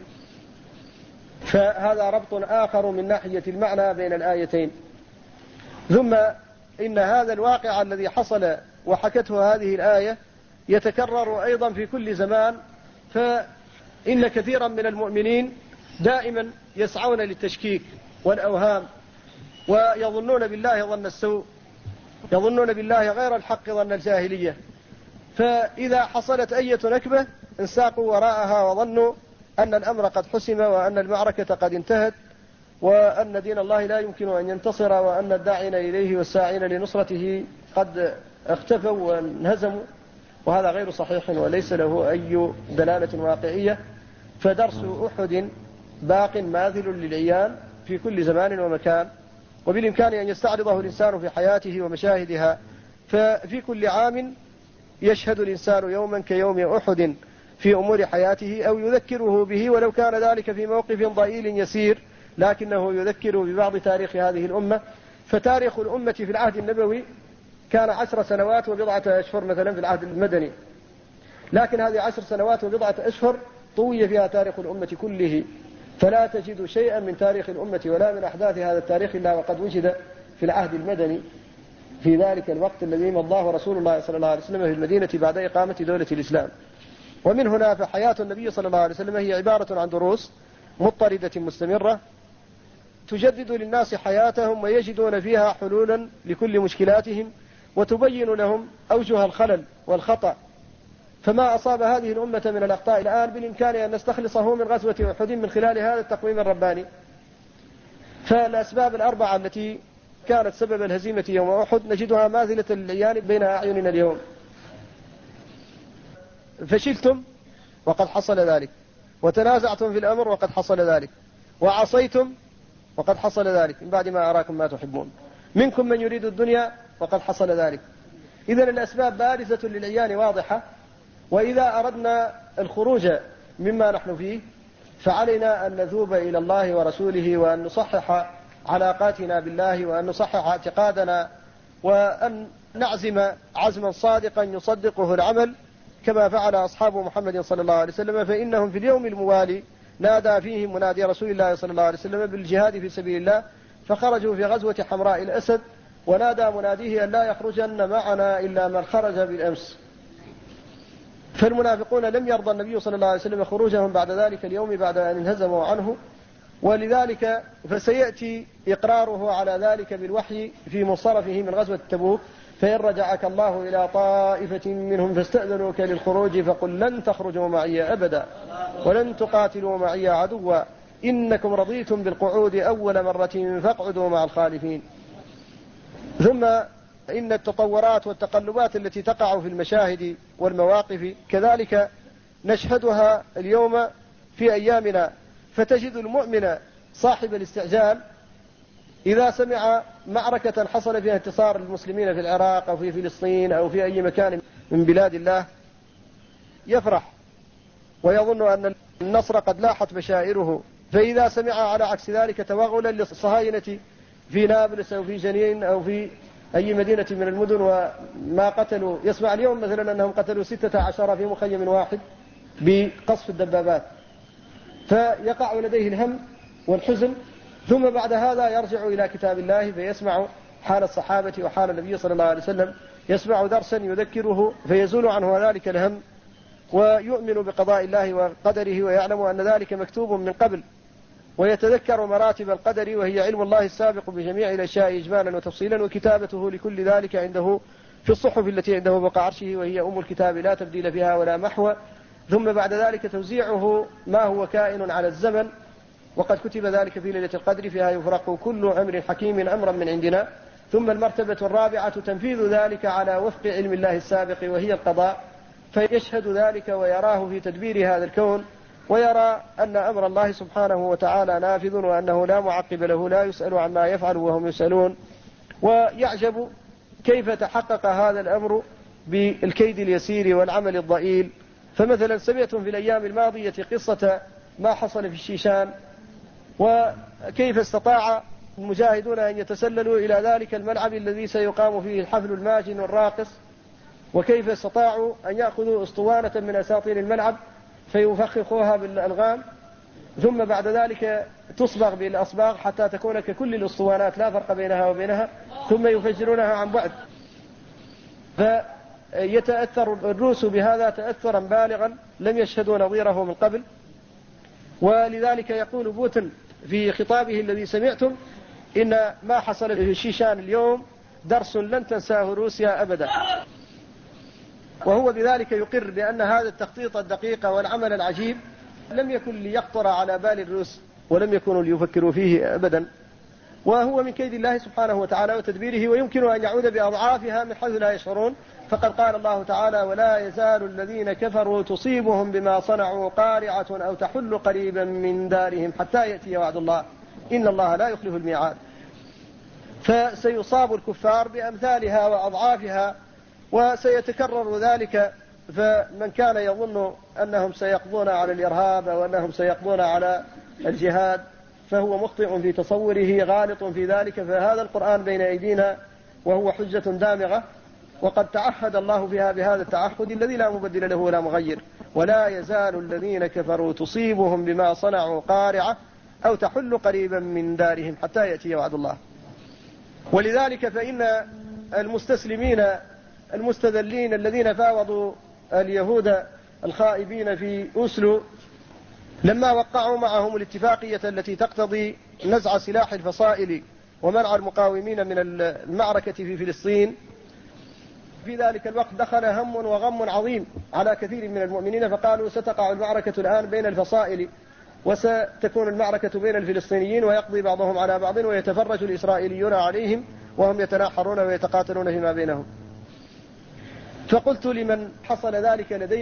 فهذا ربط آخر من ناحية المعنى بين الآيتين. ثم إن هذا الواقع الذي حصل وحكته هذه الآية يتكرر أيضا في كل زمان، فإن كثيرا من المؤمنين دائما يسعون للتشكيك والأوهام، ويظنون بالله ظن السوء، يظنون بالله غير الحق ظن الجاهلية. فإذا حصلت أية نكبة انساقوا وراءها وظنوا أن الأمر قد حسم، وأن المعركة قد انتهت، وأن دين الله لا يمكن أن ينتصر، وأن الداعين إليه والساعين لنصرته قد اختفوا وانهزموا. وهذا غير صحيح وليس له أي دلالة واقعية. فدرس أحد باق ماثل للعيان في كل زمان ومكان، وبالإمكان أن يستعرضه الإنسان في حياته ومشاهدها. ففي كل عام يشهد الإنسان يوما كيوم أحد في أمور حياته، أو يذكره به ولو كان ذلك في موقف ضئيل يسير، لكنه يذكر ببعض تاريخ هذه الأمة. فتاريخ الأمة في العهد النبوي كان 10 سنوات وبضعة أشهر مثلا في العهد المدني، لكن هذه 10 سنوات وبضعة أشهر طوي فيها تاريخ الأمة كله، فلا تجد شيئا من تاريخ الأمة ولا من أحداث هذا التاريخ إلا وقد وجد في العهد المدني في ذلك الوقت الذي مضاه رسول الله صلى الله عليه وسلم في المدينة بعد إقامة دولة الإسلام. ومن هنا فحياة النبي صلى الله عليه وسلم هي عبارة عن دروس مضطردة مستمرة تجدد للناس حياتهم، ويجدون فيها حلولا لكل مشكلاتهم، وتبين لهم أوجه الخلل والخطأ. فما أصاب هذه الأمة من الأخطاء الآن بالإمكان أن نستخلصه من غزوة أحد من خلال هذا التقويم الرباني. فالأسباب الأربعة التي كانت سبب الهزيمة يوم أحد نجدها ماثلة للعيان بين أعيننا اليوم. فشلتم وقد حصل ذلك، وتنازعتم في الأمر وقد حصل ذلك، وعصيتم وقد حصل ذلك من بعد ما أراكم ما تحبون، منكم من يريد الدنيا وقد حصل ذلك. إذن الأسباب بارزة للعيان واضحة، وإذا أردنا الخروج مما نحن فيه فعلينا أن نذوب إلى الله ورسوله، وأن نصحح علاقاتنا بالله، وأن نصحح اعتقادنا، وأن نعزم عزما صادقا يصدقه العمل كما فعل أصحاب محمد صلى الله عليه وسلم. فإنهم في اليوم الموالي نادى فيهم منادي رسول الله صلى الله عليه وسلم بالجهاد في سبيل الله، فخرجوا في غزوة حمراء الأسد، ونادى مناديه أن لا يخرجن معنا إلا من خرج بالأمس. فالمنافقون لم يرضى النبي صلى الله عليه وسلم خروجهم بعد ذلك اليوم بعد أن انهزموا عنه، ولذلك فسيأتي إقراره على ذلك بالوحي في منصرفه من غزوة تبوك: فإن رجعك الله إلى طائفة منهم فاستأذنوك للخروج فقل لن تخرجوا معي أبدا ولن تقاتلوا معي عدوا إنكم رضيتم بالقعود أول مرة فاقعدوا مع الخالفين. ثم إن التطورات والتقلبات التي تقع في المشاهد والمواقف كذلك نشهدها اليوم في أيامنا. فتجد المؤمن صاحب الاستعجال إذا سمع معركة حصل فيها انتصار المسلمين في العراق أو في فلسطين أو في أي مكان من بلاد الله يفرح ويظن أن النصر قد لاحت بشائره. فإذا سمع على عكس ذلك توغلا للصهاينة في نابلس أو في جنين أو في أي مدينة من المدن وما قتلوا. يسمع اليوم مثلا أنهم قتلوا 16 في مخيم واحد بقصف الدبابات، فيقع لديه الهم والحزن، ثم بعد هذا يرجع إلى كتاب الله فيسمع حال الصحابة وحال النبي صلى الله عليه وسلم، يسمع درسا يذكره فيزول عنه ذلك الهم، ويؤمن بقضاء الله وقدره ويعلم أن ذلك مكتوب من قبل، ويتذكر مراتب القدر وهي علم الله السابق بجميع الأشياء إجمالا وتفصيلا، وكتابته لكل ذلك عنده في الصحف التي عنده فوق عرشه وهي أم الكتاب لا تبديل فيها ولا محو، ثم بعد ذلك توزيعه ما هو كائن على الزمن، وقد كتب ذلك في ليلة القدر فيها يفرق كل أمر حكيم أمرا من عندنا. ثم المرتبة الرابعة تنفيذ ذلك على وفق علم الله السابق وهي القضاء، فيشهد ذلك ويراه في تدبير هذا الكون، ويرى أن أمر الله سبحانه وتعالى نافذ وأنه لا معقب له، لا يسأل عما يفعل وهم يسألون. ويعجب كيف تحقق هذا الأمر بالكيد اليسير والعمل الضئيل. فمثلا سمعتم في الأيام الماضية قصة ما حصل في الشيشان، وكيف استطاع المجاهدون أن يتسللوا إلى ذلك الملعب الذي سيقام فيه الحفل الماجن والراقص، وكيف استطاعوا أن يأخذوا أسطوانة من أساطير الملعب فيفخخوها بالألغام، ثم بعد ذلك تصبغ بالأصباغ حتى تكون ككل الأسطوانات لا فرق بينها وبينها، ثم يفجرونها عن بعد. فيتأثر الروس بهذا تأثرا بالغا لم يشهدوا نظيره من قبل. ولذلك يقول بوتين في خطابه الذي سمعتم إن ما حصل في الشيشان اليوم درس لن تنساه روسيا أبدا، وهو بذلك يقر بأن هذا التخطيط الدقيق والعمل العجيب لم يكن ليخطر على بال الروس ولم يكونوا ليفكروا فيه أبدا، وهو من كيد الله سبحانه وتعالى وتدبيره، ويمكن أن يعود بأضعافها من حيث لا يشعرون. فقد قال الله تعالى: ولا يزال الذين كفروا تصيبهم بما صنعوا قارعة أو تحل قريبا من دارهم حتى يأتي وعد الله إن الله لا يخلف الميعاد. فسيصاب الكفار بأمثالها وأضعافها وسيتكرر ذلك. فمن كان يظن أنهم سيقضون على الإرهاب أو أنهم سيقضون على الجهاد فهو مخطئ في تصوره، غالط في ذلك. فهذا القرآن بين أيدينا وهو حجة دامغة، وقد تعهد الله فيها بهذا التعهد الذي لا مبدل له ولا مغير: ولا يزال الذين كفروا تصيبهم بما صنعوا قارعة أو تحل قريبا من دارهم حتى يأتي وعد الله. ولذلك فإن المستسلمين المستذلين الذين فاوضوا اليهود الخائبين في أوسلو لما وقعوا معهم الاتفاقية التي تقتضي نزع سلاح الفصائل ومنع المقاومين من المعركة في فلسطين، في ذلك الوقت دخل هم وغم عظيم على كثير من المؤمنين، فقالوا ستقع المعركة الآن بين الفصائل وستكون المعركة بين الفلسطينيين ويقضي بعضهم على بعض ويتفرج الإسرائيليون عليهم وهم يتناحرون ويتقاتلون فيما بينهم. فقلت لمن حصل ذلك لديه